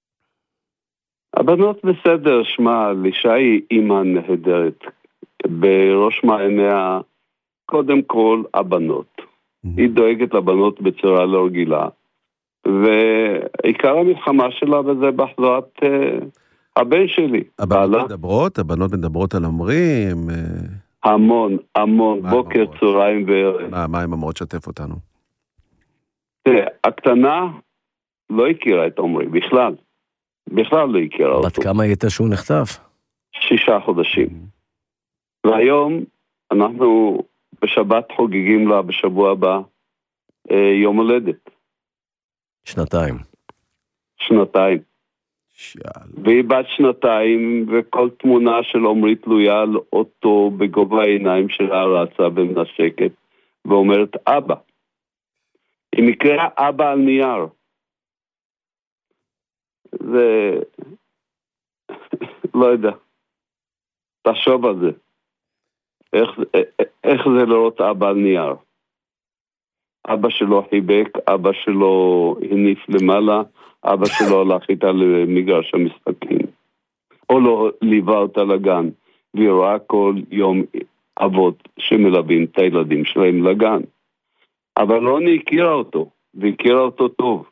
הבנות בסדר, שמה, לישה היא אימא נהדרת. בראש מעיניה, קודם כל, הבנות. Mm-hmm. היא דואגת לבנות בצורה לא רגילה. ועיקר המלחמה שלה וזה בהחזרת uh, הבן שלי. הבנות מדברות? הבנות מדברות על אמרים? המון, המון, בוקר, צהריים וערב. מה, מה הם אמרות? שתף אותנו. תראה, הקטנה לא הכירה את עומרי, בכלל. בכלל לא הכירה אותו. בת כמה הייתה שהוא נחטף? שישה חודשים. והיום אנחנו בשבת חוגגים לה בשבוע הבא יום הולדת. שנתיים. שנתיים. שאל. והיא בת שנתיים, וכל תמונה של עומרי תלויה על אותו בגובה העיניים שלה רצה ומנשקת, ואומרת אבא. היא מקרה אבא על נייר. זה... לא יודע. תחשוב על זה. איך, איך זה לראות אבא על נייר? אבא שלו חיבק, אבא שלו הניף למעלה, אבא שלו הלך איתה למגרש המשחקים. או לא ליווה אותה לגן, והיא רואה כל יום אבות שמלווים את הילדים שלהם לגן. אבל רוני הכירה אותו, והכירה אותו טוב.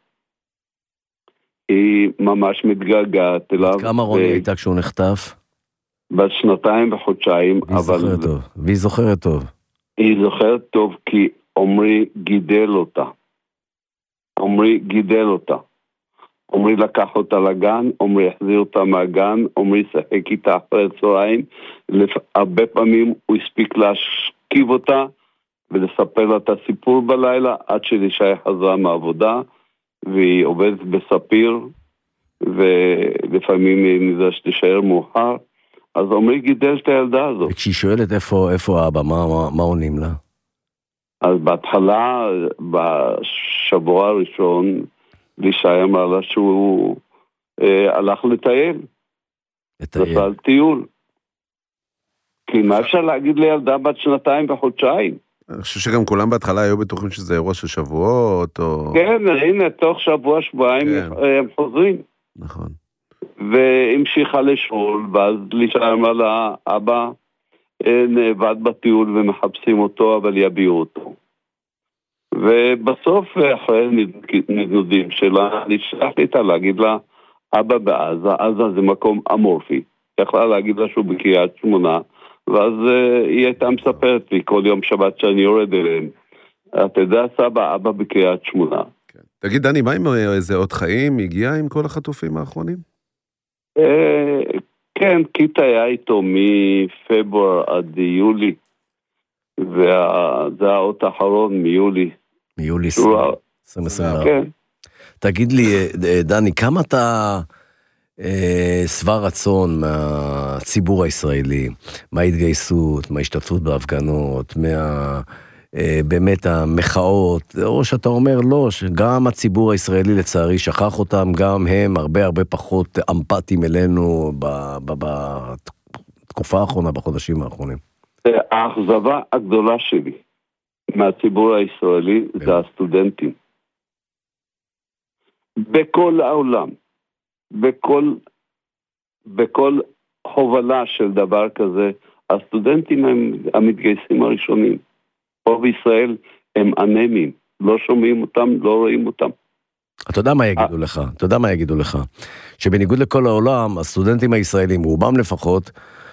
היא ממש מתגעגעת אליו. כמה רוני הייתה כשהוא נחטף? בת שנתיים וחודשיים, והיא אבל... זוכרת טוב. והיא זוכרת טוב. היא זוכרת טוב כי עומרי גידל אותה. עומרי גידל אותה. עומרי לקח אותה לגן, עומרי החזיר אותה מהגן, עומרי שחק איתה אחרי הצהריים. הרבה פעמים הוא הספיק להשכיב אותה, ולספר לה את הסיפור בלילה, עד שלישה חזרה מעבודה, והיא עובדת בספיר, ולפעמים היא נדרשת להישאר מאוחר, אז עומרי גידל את הילדה הזאת. וכשהיא שואלת איפה, איפה האבא, מה, מה, מה עונים לה? אז בהתחלה, בשבוע הראשון, לישה אמרה לה שהוא אה, הלך לטייל. לטייל. נסע טיול. כי מה אפשר להגיד לילדה בת שנתיים וחודשיים? אני חושב שגם כולם בהתחלה היו בטוחים שזה אירוע של שבועות, או... כן, הנה, תוך שבוע, שבועיים כן. הם חוזרים. נכון. והמשיכה לשאול, ואז לישה אמרה לה, אבא נאבד בטיול ומחפשים אותו, אבל יביאו אותו. ובסוף, אחרי נדנודים שלה, לישה החליטה להגיד לה, אבא בעזה, עזה זה מקום אמורפי. יכלה להגיד לה שהוא בקריית שמונה, ואז uh, היא הייתה מספרת לי כל יום שבת שאני יורד אליהם. אתה יודע, סבא, אבא בקריית שמונה. כן. תגיד, דני, מה עם איזה עוד חיים הגיע עם כל החטופים האחרונים? Uh, כן, קיט היה איתו מפברואר עד יולי, וזה האות האחרון מיולי. מיולי עשרים עשרים וארבע. כן. תגיד לי, דני, כמה אתה... שבע רצון מהציבור הישראלי, מההתגייסות, מההשתתפות בהפגנות, מה... באמת המחאות, או שאתה אומר לא, שגם הציבור הישראלי לצערי שכח אותם, גם הם הרבה הרבה פחות אמפתיים אלינו בתקופה האחרונה, בחודשים האחרונים. האכזבה הגדולה שלי מהציבור הישראלי זה הסטודנטים. בכל העולם. בכל, בכל הובלה של דבר כזה, הסטודנטים הם המתגייסים הראשונים. פה בישראל הם אנמים, לא שומעים אותם, לא רואים אותם. אתה יודע מה יגידו לך? אתה יודע מה יגידו לך? שבניגוד לכל העולם, הסטודנטים הישראלים, רובם לפחות,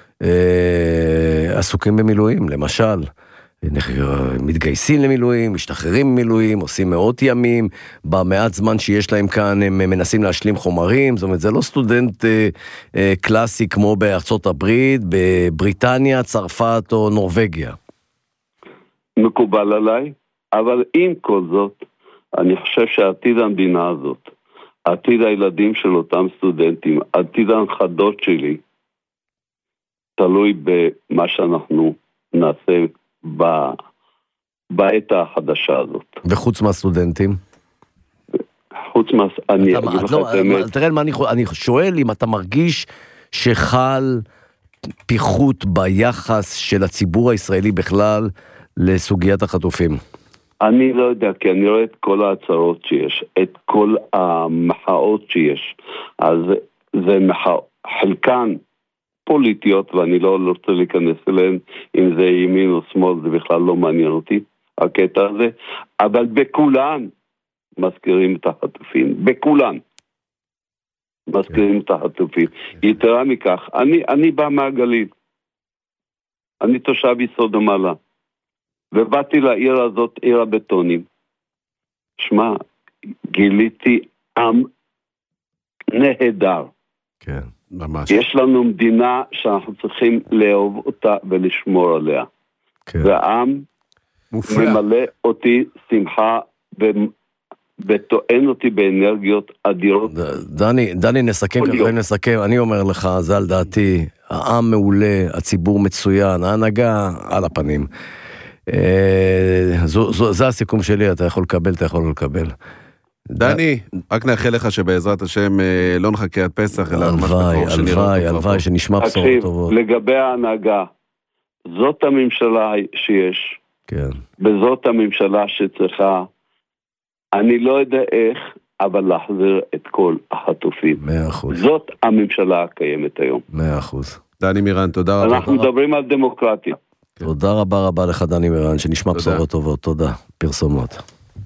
עסוקים במילואים, למשל. מתגייסים למילואים, משתחררים ממילואים, עושים מאות ימים, במעט זמן שיש להם כאן הם מנסים להשלים חומרים, זאת אומרת זה לא סטודנט אה, אה, קלאסי כמו בארצות הברית, בבריטניה, צרפת או נורווגיה. מקובל עליי, אבל עם כל זאת, אני חושב שעתיד המדינה הזאת, עתיד הילדים של אותם סטודנטים, עתיד הנכדות שלי, תלוי במה שאנחנו נעשה בעת החדשה הזאת. וחוץ מהסטודנטים? חוץ מה... אני אגיד לך את האמת. תראה, אני שואל אם אתה מרגיש שחל פיחות ביחס של הציבור הישראלי בכלל לסוגיית החטופים. אני לא יודע, כי אני רואה את כל ההצהרות שיש, את כל המחאות שיש. אז זה מחאות, חלקן פוליטיות, ואני לא רוצה להיכנס אליהן, אם זה ימין או שמאל, זה בכלל לא מעניין אותי, הקטע הזה, אבל בכולן מזכירים את החטופים, בכולן מזכירים את החטופים. יתרה מכך, אני, אני בא מהגליל, אני תושב יסוד המעלה, ובאתי לעיר הזאת, עיר הבטונים. שמע, גיליתי עם נהדר. כן. ממש. יש לנו מדינה שאנחנו צריכים לאהוב אותה ולשמור עליה. כן. והעם מופלא. ממלא אותי שמחה וטוען אותי באנרגיות אדירות. דני, דני נסכם, ככה נסכם, אני אומר לך, זה על דעתי, העם מעולה, הציבור מצוין, ההנהגה על הפנים. זו, זו, זה הסיכום שלי, אתה יכול לקבל, אתה יכול לקבל. דני, רק נאחל לך שבעזרת השם לא נחכה עד פסח, אלא ממש בקרוב שנראה. הלוואי, הלוואי, שנשמע בשורות טובות. לגבי ההנהגה, זאת הממשלה שיש, כן. וזאת הממשלה שצריכה, אני לא יודע איך, אבל להחזיר את כל החטופים. מאה אחוז. זאת הממשלה הקיימת היום. מאה אחוז. דני מירן, תודה רבה. אנחנו מדברים על דמוקרטיה. תודה רבה רבה לך דני מירן, שנשמע בשורות טובות. תודה. פרסומות.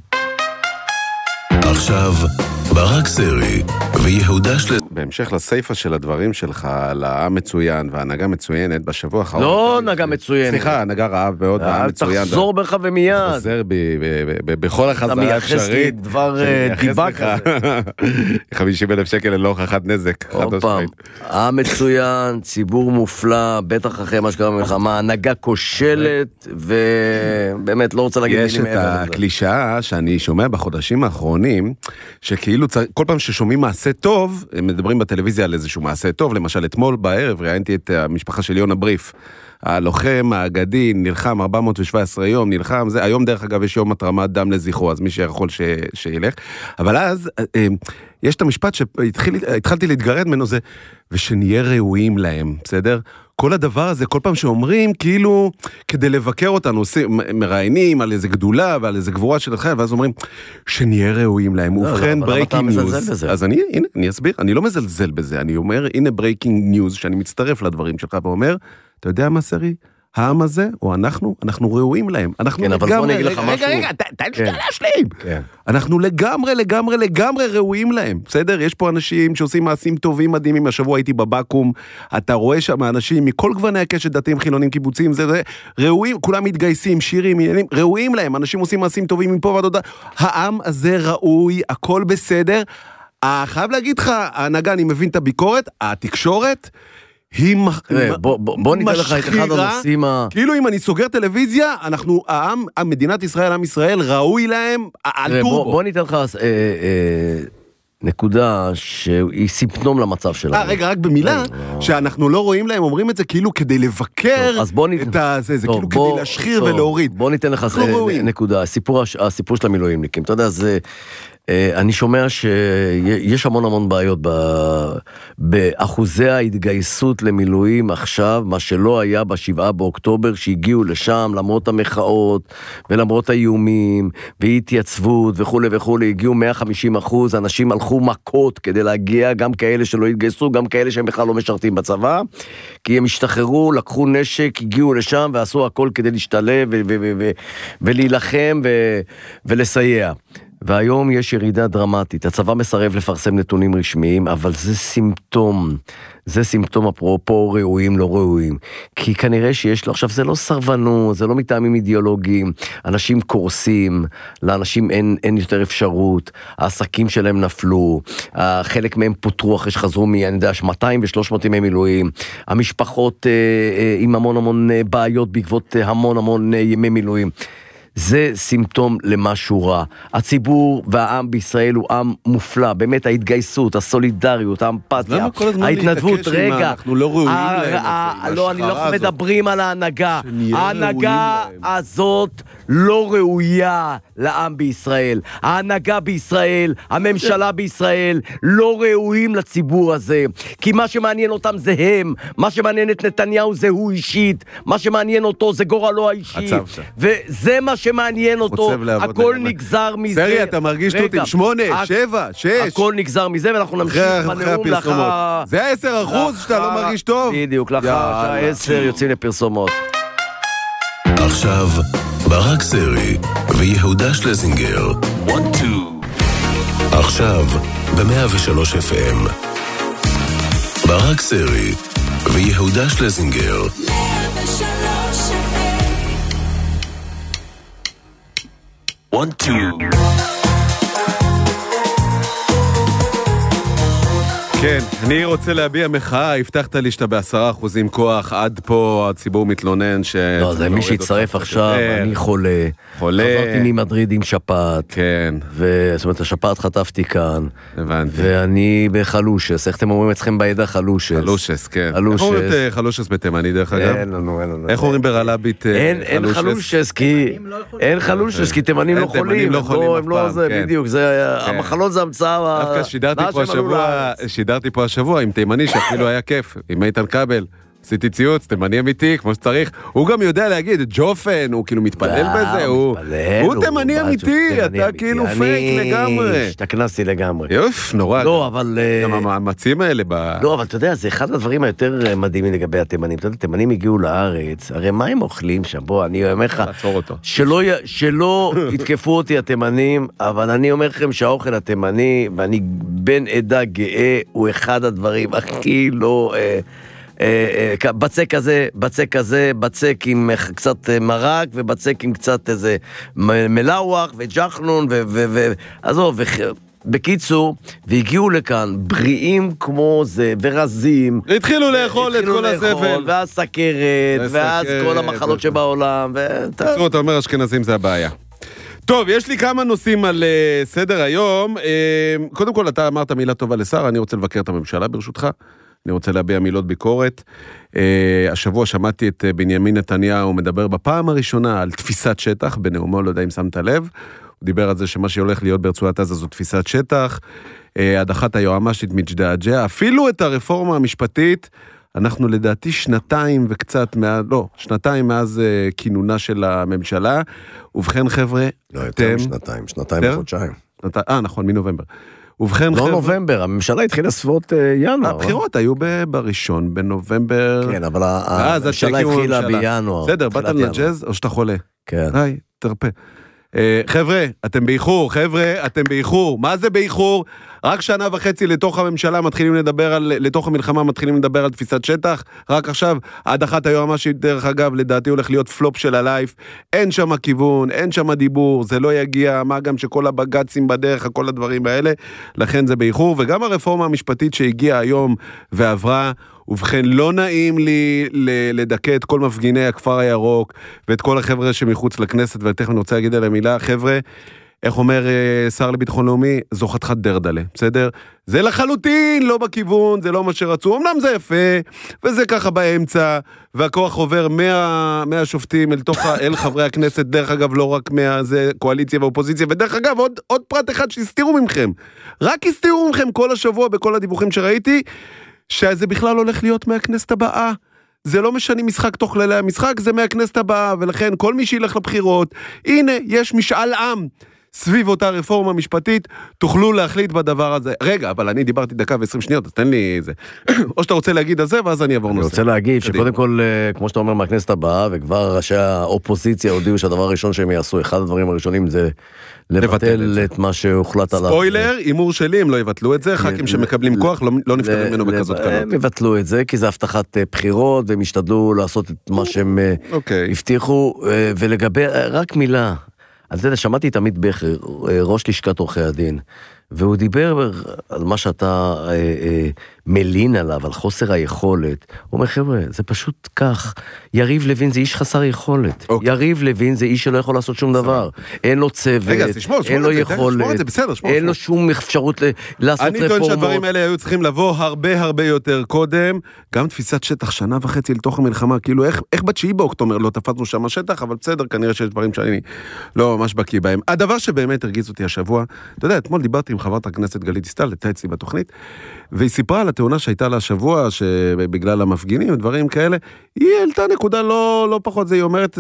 עכשיו, ברק סרי ויהודה של... בהמשך לסייפה של הדברים שלך על העם מצוין והנהגה מצוינת בשבוע האחרון. לא הנהגה מצוינת. סליחה, הנהגה רעב מאוד והעם מצוין. תחזור בך ומיד. תחזר בכל החזרה אפשרית. אתה מייחס לי דבר דיבה כזה. חמישים אלף שקל ללא הוכחת נזק. עוד פעם, העם מצוין, ציבור מופלא, בטח אחרי מה שקרה במלחמה, הנהגה כושלת, ובאמת לא רוצה להגיד יש את הקלישאה שאני שומע בחודשים האחרונים, שכאילו כל פעם ששומעים מעשה טוב, הם מדברים בטלוויזיה על איזשהו מעשה טוב, למשל אתמול בערב ראיינתי את המשפחה של יונה בריף, הלוחם האגדי, נלחם ארבע מאות ושבע עשרה יום, נלחם, זה, היום דרך אגב יש יום התרמת דם לזכרו, אז מי שיכול ש, שילך, אבל אז יש את המשפט שהתחלתי להתגרד ממנו זה, ושנהיה ראויים להם, בסדר? כל הדבר הזה, כל פעם שאומרים, כאילו, כדי לבקר אותנו, מראיינים על איזה גדולה ועל איזה גבורה של החייל, ואז אומרים, שנהיה ראויים להם. ובכן, ברייקינג ניוז. אז אני, הנה, אני אסביר, אני לא מזלזל בזה, אני אומר, הנה ברייקינג ניוז, שאני מצטרף לדברים שלך, ואומר, אתה יודע מה, סרי? העם הזה, או אנחנו, אנחנו ראויים להם. אנחנו לגמרי, רגע, רגע, רגע, תן לי להשלים. אנחנו לגמרי, לגמרי, לגמרי ראויים להם. בסדר? יש פה אנשים שעושים מעשים טובים מדהימים. השבוע הייתי בבקום, אתה רואה שם אנשים מכל גווני הקשת, דתיים, חילונים, קיבוצים, זה, זה, ראויים, כולם מתגייסים, שירים, עניינים, ראויים להם. אנשים עושים מעשים טובים מפה ועד עוד. העם הזה ראוי, הכל בסדר. חייב להגיד לך, ההנהגה, אני מבין את הביקורת, התקשורת, היא בוא ניתן לך את אחד הנושאים ה... כאילו אם אני סוגר טלוויזיה, אנחנו, העם, המדינת ישראל, עם ישראל, ראוי להם על טורבו. בוא ניתן לך נקודה שהיא סימפטום למצב שלנו. רגע, רק במילה, שאנחנו לא רואים להם, אומרים את זה כאילו כדי לבקר את זה, זה כאילו כדי להשחיר ולהוריד. בוא ניתן לך נקודה, הסיפור של המילואימניקים, אתה יודע, זה... אני שומע שיש המון המון בעיות באחוזי ההתגייסות למילואים עכשיו, מה שלא היה בשבעה באוקטובר, שהגיעו לשם למרות המחאות ולמרות האיומים והתייצבות וכו' וכו', הגיעו מאה וחמישים אחוז, אנשים הלכו מכות כדי להגיע, גם כאלה שלא התגייסו, גם כאלה שהם בכלל לא משרתים בצבא, כי הם השתחררו, לקחו נשק, הגיעו לשם ועשו הכל כדי להשתלב ו- ו- ו- ו- ולהילחם ו- ולסייע. והיום יש ירידה דרמטית, הצבא מסרב לפרסם נתונים רשמיים, אבל זה סימפטום, זה סימפטום אפרופו ראויים לא ראויים, כי כנראה שיש לו, עכשיו זה לא סרבנות, זה לא מטעמים אידיאולוגיים, אנשים קורסים, לאנשים אין, אין יותר אפשרות, העסקים שלהם נפלו, חלק מהם פוטרו אחרי שחזרו מ, אני יודע, מאתיים ו-שלוש מאות ימי מילואים, המשפחות אה, אה, עם המון המון בעיות בעקבות המון המון ימי מילואים, זה סימפטום למשהו רע. הציבור והעם בישראל הוא עם מופלא, באמת ההתגייסות, הסולידריות, האמפתיה, ההתנדבות, רגע, אנחנו לא ראויים להם. לא, אני לא מדברים על ההנהגה. ההנהגה הזאת לא ראויה לעם בישראל. ההנהגה בישראל, הממשלה בישראל, לא ראויים לציבור הזה. כי מה שמעניין אותם זה הם, מה שמעניין את נתניהו זה הוא אישית, מה שמעניין אותו זה גורלו האישי. וזה מה שמעניין אותו, הכל נגזר מזה. סרי, אתה מרגיש תות עם שמונה, שבע, שש. הכל נגזר מזה, ואנחנו נמשיך בנאום לאחר... זה העשר אחוז שאתה לא מרגיש טוב? בדיוק, לאחר העשר יוצאים לפרסומות. עכשיו, ברק סרי ויהודה שלזינגר. עכשיו, ב-מאה ושלוש אף אם. ברק סרי ויהודה שלזינגר. One, two. כן, אני רוצה להביע מחאה, הבטחת לי שאתה בעשרה אחוזים כוח, עד פה הציבור מתלונן ש... לא, זה מי שיצטרף עכשיו, אני חולה. חולה. חזרתי ממדריד עם שפעת. כן. זאת אומרת, השפעת חטפתי כאן. הבנתי. ואני בחלושס, איך אתם אומרים אצלכם בעדה חלושס? חלושס, כן. חלושס. איך אומרים את חלושס בתימני דרך אגב? אין לנו, אין לנו. איך אומרים ברלבית חלושס? אין חלושס, כי... אין חלושס, כי תימנים לא חולים. הם לא זה, בדיוק, המחלות זה המצאה... דווקא שידרתי פה השבוע עם תימני שאפילו היה כיף, עם איתן קבל. עשיתי ציוץ, תימני אמיתי, כמו שצריך. הוא גם יודע להגיד, ג'ופן, הוא כאילו מתפלל בזה, הוא תימני אמיתי, אתה כאילו פייק לגמרי. השתכנסתי לגמרי. יופ, נורא. לא, אבל... גם המאמצים האלה ב... לא, אבל אתה יודע, זה אחד הדברים היותר מדהימים לגבי התימנים. אתה יודע, תימנים הגיעו לארץ, הרי מה הם אוכלים שם? בוא, אני אומר לך, שלא יתקפו אותי התימנים, אבל אני אומר לכם שהאוכל התימני, ואני בן עדה גאה, הוא אחד הדברים הכי לא... בצק כזה, בצק כזה, בצק עם קצת מרק, ובצק עם קצת איזה מלאוח וג'חנון, ועזוב, בקיצור, והגיעו לכאן בריאים כמו זה, ורזים. התחילו לאכול את כל הזבל. ואז סכרת, ואז כל המחלות שבעולם. תקצרו, אתה אומר אשכנזים זה הבעיה. טוב, יש לי כמה נושאים על סדר היום. קודם כל, אתה אמרת מילה טובה לשר, אני רוצה לבקר את הממשלה ברשותך. אני רוצה להביע מילות ביקורת. השבוע שמעתי את בנימין נתניהו מדבר בפעם הראשונה על תפיסת שטח, בנאומו, לא יודע אם שמת לב. הוא דיבר על זה שמה שהולך להיות ברצועת עזה זו תפיסת שטח, הדחת היועמ"שית מג'דעג'ע, אפילו את הרפורמה המשפטית, אנחנו לדעתי שנתיים וקצת, מאז, לא, שנתיים מאז כינונה של הממשלה, ובכן חבר'ה, לא יותר משנתיים, שנתיים וחודשיים. אה, נכון, מנובמבר. ובכן, לא חבר'ה... נובמבר, הממשלה התחילה סביבות ינואר. הבחירות היו בראשון, בנובמבר... כן, אבל הממשלה התחילה בינואר. בסדר, באת לנג'ז או שאתה חולה? כן. היי, תרפה. חבר'ה, אתם באיחור, חבר'ה, אתם באיחור. מה זה באיחור? רק שנה וחצי לתוך הממשלה מתחילים לדבר על, לתוך המלחמה מתחילים לדבר על תפיסת שטח. רק עכשיו, עד אחת היועמ"שית, דרך אגב, לדעתי הולך להיות פלופ של הלייף. אין שם כיוון, אין שם דיבור, זה לא יגיע, מה גם שכל הבגצים בדרך, כל הדברים האלה. לכן זה באיחור, וגם הרפורמה המשפטית שהגיעה היום ועברה, ובכן, לא נעים לי לדכא את כל מפגיני הכפר הירוק, ואת כל החבר'ה שמחוץ לכנסת, ותכף אני רוצה להגיד עליהם מילה, חבר'ה, איך אומר שר לביטחון לאומי, זו חתיכת דרדלה, בסדר? זה לחלוטין לא בכיוון, זה לא מה שרצו, אמנם זה יפה, וזה ככה באמצע, והכוח עובר מה, מהשופטים אל תוך, אל חברי הכנסת, דרך אגב לא רק מהזה, קואליציה ואופוזיציה, ודרך אגב עוד, עוד פרט אחד שהסתירו ממכם, רק הסתירו ממכם כל השבוע בכל הדיווחים שראיתי, שזה בכלל הולך להיות מהכנסת הבאה, זה לא משנה משחק תוך כללי המשחק, זה מהכנסת הבאה, ולכן כל מי שילך לבחירות, הנה יש משאל עם, סביב אותה רפורמה משפטית, תוכלו להחליט בדבר הזה. רגע, אבל אני דיברתי דקה ועשרים שניות, אז תן לי איזה. או שאתה רוצה להגיד על זה, ואז אני אעבור נושא. אני רוצה להגיד שקודם כל, כמו שאתה אומר מהכנסת הבאה, וכבר ראשי האופוזיציה הודיעו שהדבר הראשון שהם יעשו, אחד הדברים הראשונים זה לבטל את מה שהוחלט עליו. ספוילר, אימור שלי, הם לא יבטלו את זה, ח"כים שמקבלים כוח, לא נפטרים ממנו בכזאת קלות. הם יבטלו את זה, כי זה הבטחת בחירות, והם ישתדלו לעשות את מה שהם הבטיחו, ולגבי, רק מילה, אז זה, שמעתי תמיד בכר, ראש לשכת עורכי הדין, והוא דיבר על מה שאתה אה, אה, מלין עליו, על חוסר היכולת. הוא אומר, חבר'ה, זה פשוט כך. יריב לוין זה איש חסר יכולת. Okay. יריב לוין זה איש שלא יכול לעשות שום דבר. אין לו צוות, רגע, תשמור, אין לו יכולת, זה, בסדר, שמור, אין לו שום אפשרות לעשות רפורמות. אני טוען שהדברים האלה היו צריכים לבוא הרבה הרבה יותר קודם, גם תפיסת שטח שנה וחצי לתוך המלחמה, כאילו איך, איך בתשיעי באוקטובר לא תפסנו שם השטח, אבל בסדר, כנראה שיש דברים שאני לא ממש בקיא בהם. הדבר שבאמת הרגיז אותי השבוע, אתה יודע, אתמול דיברתי עם חברת הכנסת גלית דיסטל, הייתה אצלי בתוכנית, והיא סיפרה על התאונה שהייתה לה השבוע, שבגלל המפגינים ודברים כאלה, היא העלתה נקודה לא, לא פחות, זה היא אומרת,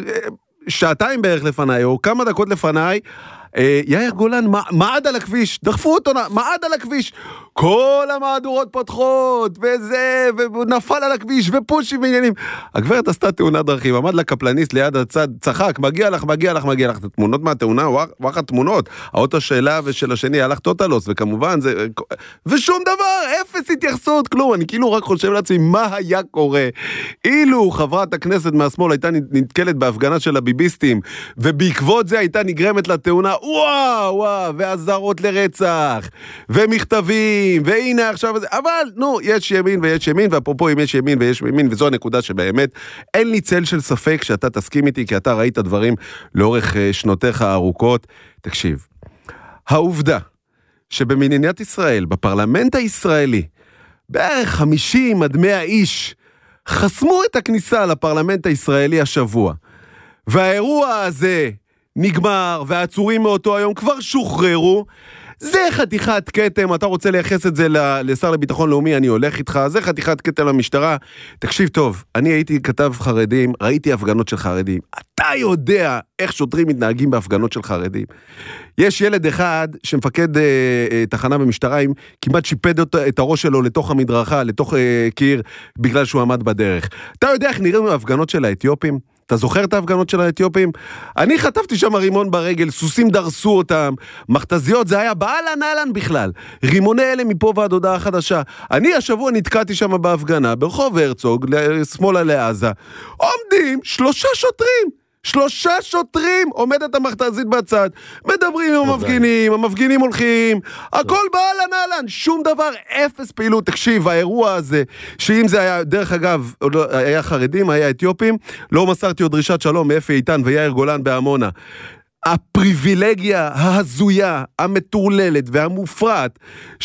שעתיים בערך לפניי, או כמה דקות לפניי, יאיר גולן מעד על הכביש, דחפו אותו, מעד על הכביש, כל המהדורות פותחות, וזה, ונפל על הכביש, ופושים ועניינים. הגברת עשתה תאונת דרכים, עמד לקפלניסט ליד הצד, צחק, מגיע לך, מגיע לך, מגיע לך, תמונות מהתאונה, וואחת תמונות, האוטו שלה ושל השני הלך טוטלוס, וכמובן זה, ושום דבר, אפס התייחסות, כלום, אני כאילו רק חושב לעצמי, מה היה קורה? אילו חברת הכנסת מהשמאל הייתה נתקלת בהפגנה של הביביסטים, ובעקבות זה הייתה נגרמת לתאונה, וואו, וואו, והזרות לרצח, ומכתבים, והנה עכשיו, אבל, נו, יש ימין ויש ימין, ואפרופו אם יש ימין ויש ימין, וזו הנקודה שבאמת, אין לי צל של ספק שאתה תסכים איתי, כי אתה ראית דברים לאורך שנותיך הארוכות. תקשיב, העובדה שבמדינת ישראל, בפרלמנט הישראלי, בערך חמישים עד מאה איש, חסמו את הכניסה לפרלמנט הישראלי השבוע, והאירוע הזה נגמר, והעצורים מאותו היום כבר שוחררו, זה חתיכת קטם, אתה רוצה לייחס את זה לשר לביטחון לאומי, אני הולך איתך, זה חתיכת קטם למשטרה. תקשיב טוב, אני הייתי כתב חרדים, ראיתי הפגנות של חרדים, אתה יודע איך שוטרים מתנהגים בהפגנות של חרדים. יש ילד אחד שמפקד אה, אה, תחנה במשטרה, כמעט שיפד את, את הראש שלו לתוך המדרכה, לתוך אה, קיר, בגלל שהוא עמד בדרך. אתה יודע איך נראים ההפגנות של האתיופים? אתה זוכר את ההפגנות של האתיופים? אני חטפתי שם רימון ברגל, סוסים דרסו אותם, מכתזיות, זה היה באלן אלן בכלל. רימוני אלה מפה ועד הודעה חדשה. אני השבוע נתקעתי שם בהפגנה, ברחוב הרצוג, שמאלה לעזה. עומדים שלושה שוטרים. שלושה שוטרים, עומדת המכתזית בצד, מדברים עם המפגינים, המפגינים הולכים, הכל באלן אלן, שום דבר, אפס פעילות. תקשיב, האירוע הזה, שאם זה היה, דרך אגב, היה חרדים, היה אתיופים, לא מסרתי עוד דרישת שלום מאפי איתן ויאיר גולן בעמונה. הפריבילגיה ההזויה, המטורללת והמופרעת,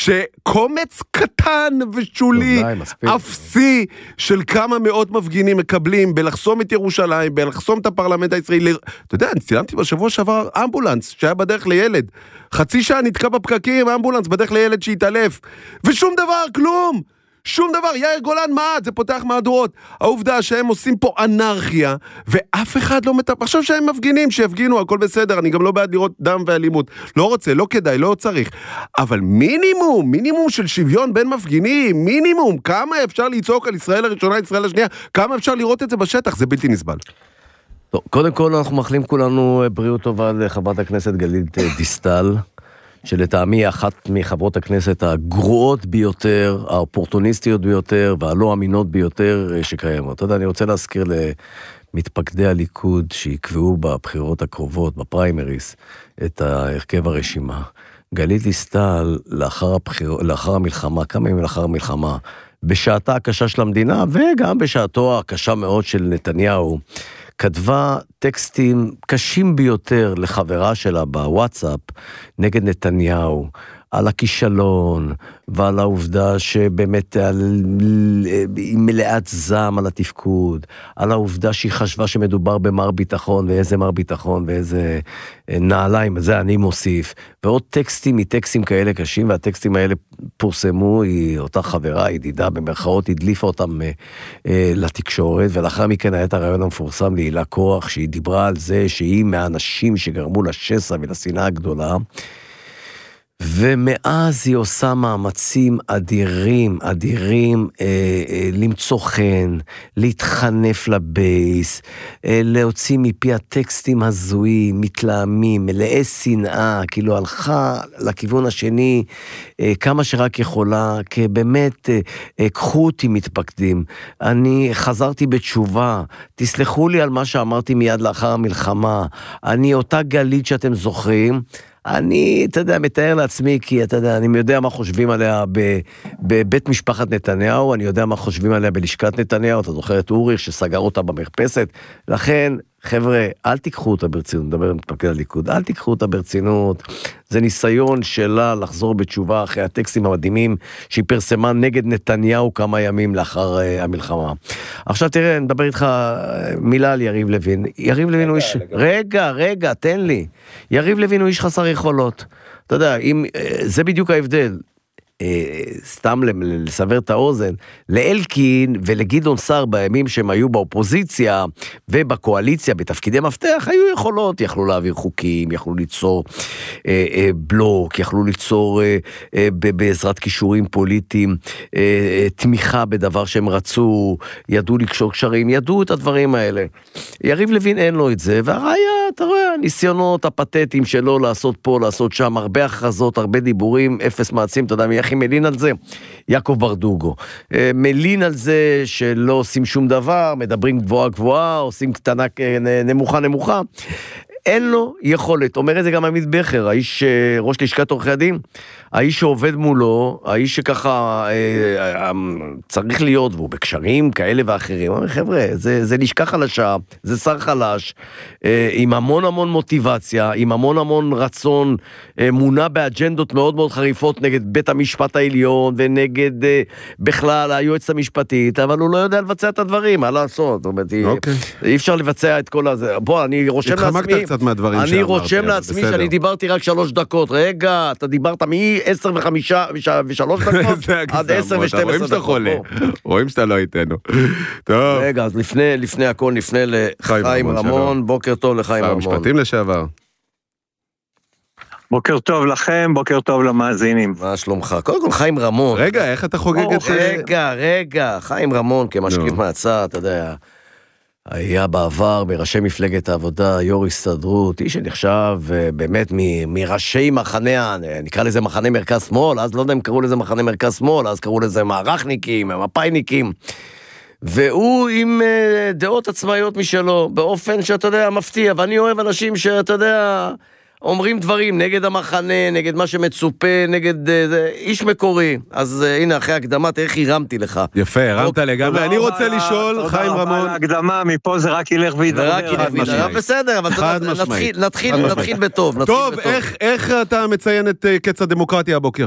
שקומץ קטן ושולי, אפסי של כמה מאות מפגינים מקבלים בלחסום את ירושלים, בלחסום את הפרלמנט הישראלי. אתה יודע, אני צילמתי בשבוע שעבר אמבולנס שהיה בדרך לילד. חצי שעה נתקע בפקקים, אמבולנס בדרך לילד שהתעלף. ושום דבר, כלום! שום דבר, יאיר גולן מעד, זה פותח מהדורות. העובדה שהם עושים פה אנרכיה, ואף אחד לא מטפ... עכשיו שהם מפגינים, שיפגינו, הכל בסדר, אני גם לא בעד לראות דם ואלימות. לא רוצה, לא כדאי, לא צריך. אבל מינימום, מינימום של שוויון בין מפגינים, מינימום, כמה אפשר לצעוק על ישראל הראשונה, ישראל השנייה, כמה אפשר לראות את זה בשטח, זה בלתי נסבל. טוב, קודם כל אנחנו מאחלים כולנו בריאות טובה לחברת הכנסת גלית דיסטל, שלטעמי אחת מחברות הכנסת הגרועות ביותר, האופורטוניסטיות ביותר, והלא אמינות ביותר שקיימות. אתה יודע, אני רוצה להזכיר למתפקדי הליכוד שיקבעו בבחירות הקרובות, בפריימריס, את הרכב הרשימה. גלית דיסטל, לאחר, הבחיר... לאחר המלחמה, כמה ימים לאחר המלחמה, בשעתה הקשה של המדינה, וגם בשעתו הקשה מאוד של נתניהו, כתבה טקסטים קשים ביותר לחברה שלה בוואטסאפ נגד נתניהו, על הכישלון ועל העובדה שבאמת היא מלאת זעם על התפקוד, על העובדה שהיא חשבה שמדובר במר ביטחון, ואיזה מר ביטחון ואיזה נעליים, זה אני מוסיף, ועוד טקסטים מטקסטים כאלה קשים, והטקסטים האלה פורסמו, היא אותה חברה, ידידה במרכאות, הדליפה אותם אה, לתקשורת, ולאחר מכן היה את הרעיון המפורסם להילה כוח, שהיא דיברה על זה שהיא מהאנשים שגרמו לשסע ולשנאה הגדולה, ומאז היא עושה מאמצים אדירים, אדירים, אה, אה, למצוא חן, להתחנף לבייס, אה, להוציא מפי הטקסטים הזויים, מתלהמים, מלאי שנאה, כאילו הלכה לכיוון השני, אה, כמה שרק יכולה, כי באמת, אה, אה, קחו אותי מתפקדים, אני חזרתי בתשובה, תסלחו לי על מה שאמרתי מיד לאחר המלחמה, אני אותה גלית שאתם זוכרים, אני, אתה יודע, מתאר לעצמי, כי אתה יודע, אני יודע מה חושבים עליה בבית משפחת נתניהו, אני יודע מה חושבים עליה בלשכת נתניהו, אתה זוכר את אורי שסגר אותה במרפסת, לכן, חבר'ה, אל תיקחו אותה ברצינות, מדבר עם מתפקד הליכוד, אל תיקחו אותה ברצינות, זה ניסיון שלה לחזור בתשובה אחרי הטקסטים המדהימים שהיא פרסמה נגד נתניהו כמה ימים לאחר uh, המלחמה. עכשיו תראה, נדבר איתך מילה על יריב לוין. יריב לוין הוא איש... רגע, רגע, תן לי. יריב לוין הוא איש חסר יכולות. אתה יודע, אם, זה בדיוק ההבדל. סתם לסבר את האוזן, לאלקין ולגדעון סער בימים שהם היו באופוזיציה ובקואליציה בתפקידי מפתח, היו יכולות, יכלו להעביר חוקים, יכלו ליצור אה, אה, בלוק, יכלו ליצור אה, אה, בעזרת קישורים פוליטיים, אה, אה, תמיכה בדבר שהם רצו, ידעו לקשור קשרים, ידעו את הדברים האלה. יריב לוין אין לו את זה, והראיה, אתה רואה, הניסיונות הפתטיים שלו לעשות פה, לעשות שם, הרבה הכרזות, הרבה דיבורים, אפס מעצים, אתה יודע מי הכי מלין על זה? יעקב ברדוגו. מלין על זה שלא עושים שום דבר, מדברים גבוהה גבוהה, עושים קטנה נמוכה נמוכה. אין לו יכולת, אומר את זה גם עמית בכר, האיש ראש לשכת עורכי הדין, האיש שעובד מולו, האיש שככה אה, אה, צריך להיות, והוא בקשרים כאלה ואחרים, אומר חבר'ה, זה, זה לשכה חלשה, זה שר חלש, אה, עם המון המון מוטיבציה, עם המון המון רצון, אה, מונע באג'נדות מאוד מאוד חריפות נגד בית המשפט העליון, ונגד אה, בכלל היועצת המשפטית, אבל הוא לא יודע לבצע את הדברים, מה לעשות? זאת אומרת, אוקיי. אי אפשר לבצע את כל הזה, בוא, אני רושם לעצמי, אני רושם לעצמי שאני דיברתי רק שלוש דקות, רגע, אתה דיברת מי עשר וחמישה ושלוש דקות עד עשר ושתים עשרה דקות. רואים שאתה לא איתנו. טוב. רגע, אז לפני הכל נפנה לחיים רמון, בוקר טוב לחיים רמון. שר משפטים לשעבר. בוקר טוב לכם, בוקר טוב למאזינים. מה שלומך? קודם כל חיים רמון. רגע, איך אתה חוגג את... רגע, רגע, חיים רמון כמשקיף מהצד, אתה יודע... היה בעבר מראשי מפלגת העבודה, יו"ר הסתדרות, איש שנחשב באמת מ- מראשי מחנה, נקרא לזה מחנה מרכז שמאל, אז לא יודע אם קראו לזה מחנה מרכז שמאל, אז קראו לזה מערכניקים, מפאיניקים, והוא עם uh, דעות עצמאיות משלו, באופן שאתה יודע, מפתיע, ואני אוהב אנשים שאתה יודע... אומרים דברים נגד המחנה, נגד מה שמצופה, נגד זה, איש מקורי. אז הנה, אחרי הקדמה, איך הרמתי לך. יפה, הרמת לגמרי. אני רוצה לשאול, חיים רמון. תודה רבה להקדמה, מפה זה רק ילך וידבר. רק ילך וידבר. בסדר, אבל נתחיל בטוב. טוב, איך אתה מציין את קץ הדמוקרטיה הבוקר?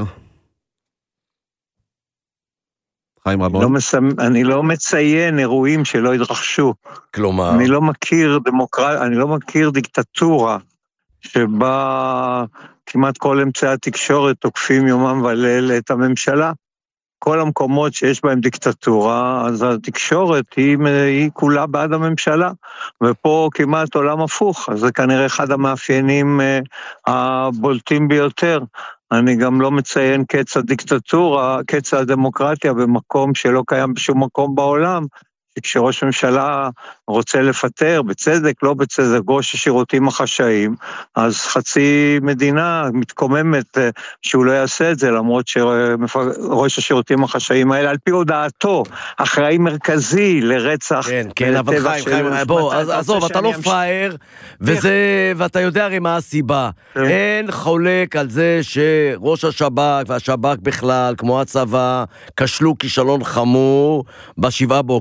חיים רמון. אני לא מציין אירועים שלא התרחשו. כלומר? אני לא מכיר דמוקרטיה, אני לא מכיר דיקטטורה. שבה כמעט כל אמצעי התקשורת תוקפים יומם וליל את הממשלה. כל המקומות שיש בהם דיקטטורה, אז התקשורת היא, היא כולה בעד הממשלה, ופה כמעט עולם הפוך, אז זה כנראה אחד המאפיינים הבולטים ביותר. אני גם לא מציין קץ הדיקטטורה, קץ הדמוקרטיה במקום שלא קיים בשום מקום בעולם, כשראש ממשלה רוצה לפטר, בצדק, לא בצדק, ראש השירותים החשאיים, אז חצי מדינה מתקוממת שהוא לא יעשה את זה, למרות שראש השירותים החשאיים האלה, על פי הודעתו, אחראי מרכזי לרצח. כן, כן, אבל חיים, חיים, בוא, עזוב, אתה לא פראייר, וזה, ואתה יודע הרי מה הסיבה. אין חולק על זה שראש השב"כ והשב"כ בכלל, כמו הצבא, כשלו כישלון חמור, בשבעה באוקטובר,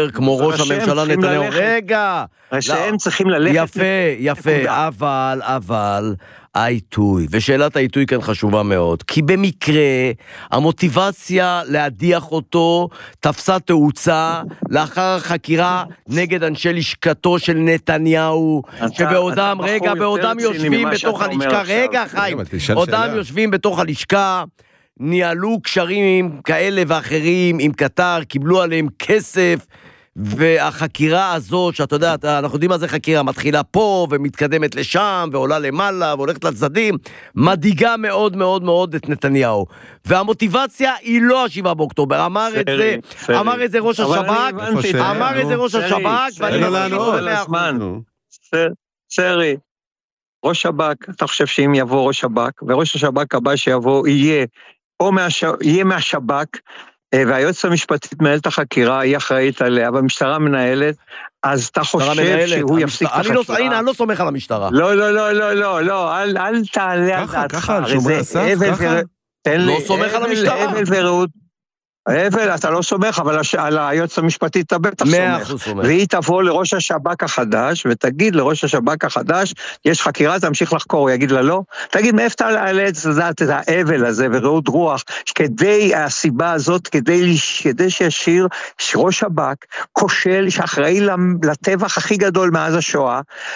באוקטובר, כמו ראש הממשלה נתניהו. רגע! ראשיהם צריכים ללכת. יפה, יפה, אבל, אבל, העיתוי, ושאלת העיתוי כאן חשובה מאוד, כי במקרה המוטיבציה להדיח אותו תפסה תאוצה לאחר החקירה נגד אנשי לשכתו של נתניהו, שבעודם, רגע, בעודם יושבים בתוך הלשכה, רגע חיים, עודם יושבים בתוך הלשכה, ניהלו קשרים כאלה ואחרים עם קטר, קיבלו עליהם כסף, והחקירה הזאת, שאתה יודע, אנחנו יודעים מה זה חקירה, מתחילה פה ומתקדמת לשם, ועולה למעלה, והולכת לצדדים, מדאיגה מאוד מאוד מאוד את נתניהו. והמוטיבציה היא לא השבעה באוקטובר, אמר את זה, אמר את זה ראש השב"כ, אמר את זה ראש השב"כ, ואני מסכים לו סרי, ראש שב"כ, אתה חושב שאם יבוא ראש שב"כ, וראש השב"כ הבא שיבוא יהיה, או יהיה מהשב"כ, והיועצת המשפטית מנהלת החקירה, היא אחראית עליה, והמשטרה מנהלת, אז אתה חושב שהוא יפסיק את החקירה. הנה, אני לא סומך על המשטרה. לא, לא, לא, לא, לא, לא, אל תעלה על דעתך. ככה, על שומרי הסף, ככה? לא סומך על המשטרה. אבל ורעות, אבל אתה לא סומך, אבל על היועצת המשפטית אתה בטח סומך. והיא תבוא לראש השב"כ החדש, ותגיד לראש השב"כ החדש, יש חקירה, תמשיך לחקור, הוא יגיד לה לא. תגיד, מאיפה תעלה את האבל הזה, ורעות רוח, כדי הסיבה הזאת, כדי שישיר שראש שב"כ, כושל, שאחראי לטבח הכי גדול מאז השואה,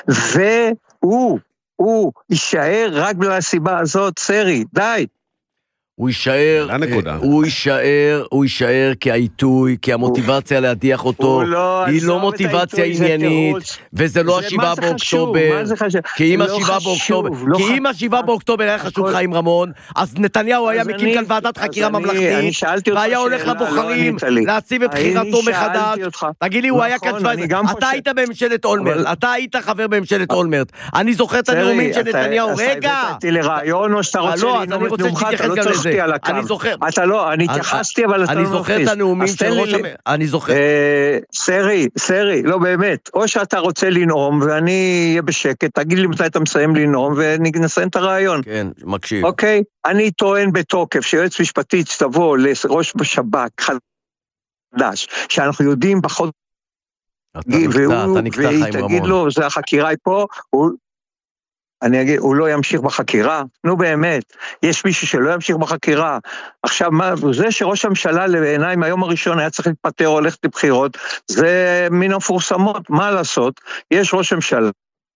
והוא, הוא יישאר רק בגלל הסיבה הזאת, סרי, די. הוא יישאר, הוא יישאר, הוא יישאר כעיתוי, כי המוטיבציה להדיח אותו, היא לא מוטיבציה עניינית, וזה לא השבעה באוקטובר, כי אם השבעה באוקטובר, כי אם השבעה באוקטובר היה חשוב חיים רמון, אז נתניהו היה מקים כאן ועדת חקירה ממלכתית, והיה הולך לבוחרים, להציב את בחירתו מחדש, תגיד לי, הוא היה כאן שבע עשרה, אתה היית בממשלת אולמרט, אתה היית חבר בממשלת אולמרט, אני זוכר את הנאומים של נתניהו, רגע, אני זוכר. אתה לא, אני התייחסתי, אבל אתה לא אני זוכר את הנאומים של ראש הממשלה. אני זוכר. סרי, סרי, לא באמת. או שאתה רוצה לנאום, ואני אהיה בשקט, תגיד לי מתי אתה מסיים לנאום, ונסיים את הרעיון. כן, מקשיב. אוקיי? אני טוען בתוקף, שיועץ משפטית שתבוא לראש בשב"כ חדש, שאנחנו יודעים פחות... אתה נקטע, אתה נקטע חיים רמון. והיא תגיד לו, זה החקירה היא פה, הוא... אני אגיד, הוא לא ימשיך בחקירה? נו באמת, יש מישהו שלא ימשיך בחקירה. עכשיו, מה, זה שראש הממשלה לעיניים היום הראשון היה צריך להתפטר או הולכת לבחירות, זה מן המפורסמות, מה לעשות? יש ראש הממשלה.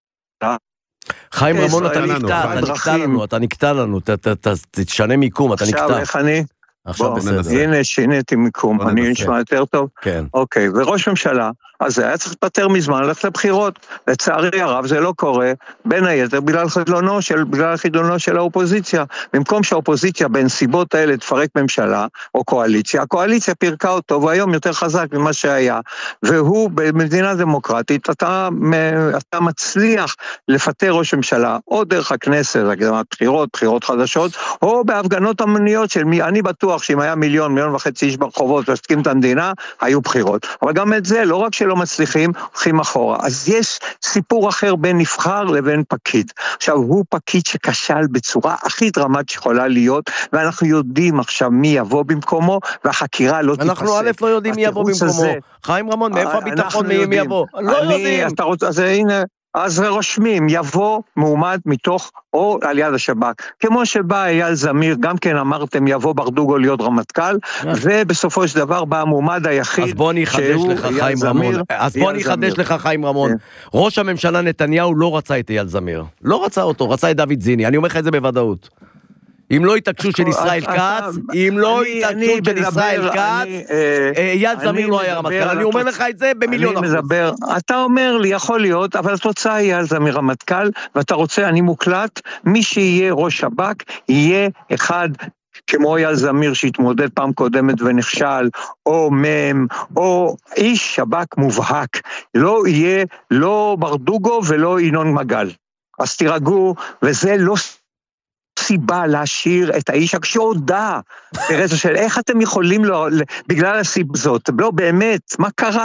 חיים רמון, אתה נקטע, אתה נקטע לנו, אתה נקטע לנו, תשנה מיקום, אתה נקטע. עכשיו, איך אני? עכשיו בסדר. הנה, שיניתי מיקום, אני נשמע יותר טוב? כן. אוקיי, וראש ממשלה, אז זה היה צריך לפטר מזמן, ללכת לבחירות. לצערי הרב זה לא קורה, בין היתר בגלל חדלונו של, בגלל חדלונו של האופוזיציה. במקום שהאופוזיציה בנסיבות האלה תפרק ממשלה או קואליציה, הקואליציה פירקה אותו, והיום יותר חזק ממה שהיה. והוא במדינה דמוקרטית, אתה, אתה מצליח לפטר ראש ממשלה, או דרך הכנסת, בחירות, בחירות חדשות, או בהפגנות המוניות של מי, אני בטוח שאם היה מיליון, מיליון וחצי איש ברחובות, ועסקים את המדינה, היו בחירות. אבל גם את זה, לא רק שלא מצליחים, הולכים אחורה. אז יש סיפור אחר בין נבחר לבין פקיד. עכשיו, הוא פקיד שכשל בצורה הכי דרמטית שיכולה להיות, ואנחנו יודעים עכשיו מי יבוא במקומו, והחקירה לא תיפסק. אנחנו א' לא יודעים מי יבוא במקומו. חיים רמון, מאיפה הביטחון מי יבוא? לא יודעים. אז הנה... אז רושמים, יבוא מועמד מתוך או על יד השב"כ. כמו שבא אייל זמיר, גם כן אמרתם יבוא ברדוגו להיות רמטכ"ל, ובסופו של דבר בא המועמד היחיד. אז בוא אני אחדש לך חיים רמון. אז בוא אני אחדש לך חיים רמון. ראש הממשלה נתניהו לא רצה את אייל זמיר. לא רצה אותו, רצה את דוד זיני. אני אומר לך את זה בוודאות. אם לא התעקשות של ישראל כץ, אם לא התעקשות של ישראל כץ, אייל זמיר לא היה רמטכ"ל. אני אומר לך את זה במיליון אחוז. אתה אומר לי, יכול להיות, אבל התוצאה היא אייל זמיר רמטכ"ל, ואתה רוצה, אני מוקלט, מי שיהיה ראש שב"כ, יהיה אחד כמו אייל זמיר שהתמודד פעם קודמת ונכשל, או מם, או איש שב"כ מובהק. לא יהיה לא ברדוגו ולא ינון מגל. אז תירגעו, וזה לא... סיבה להשאיר את האיש הקשודה, תראה של איך אתם יכולים לו, בגלל הסיבה הזאת, לא באמת, מה קרה?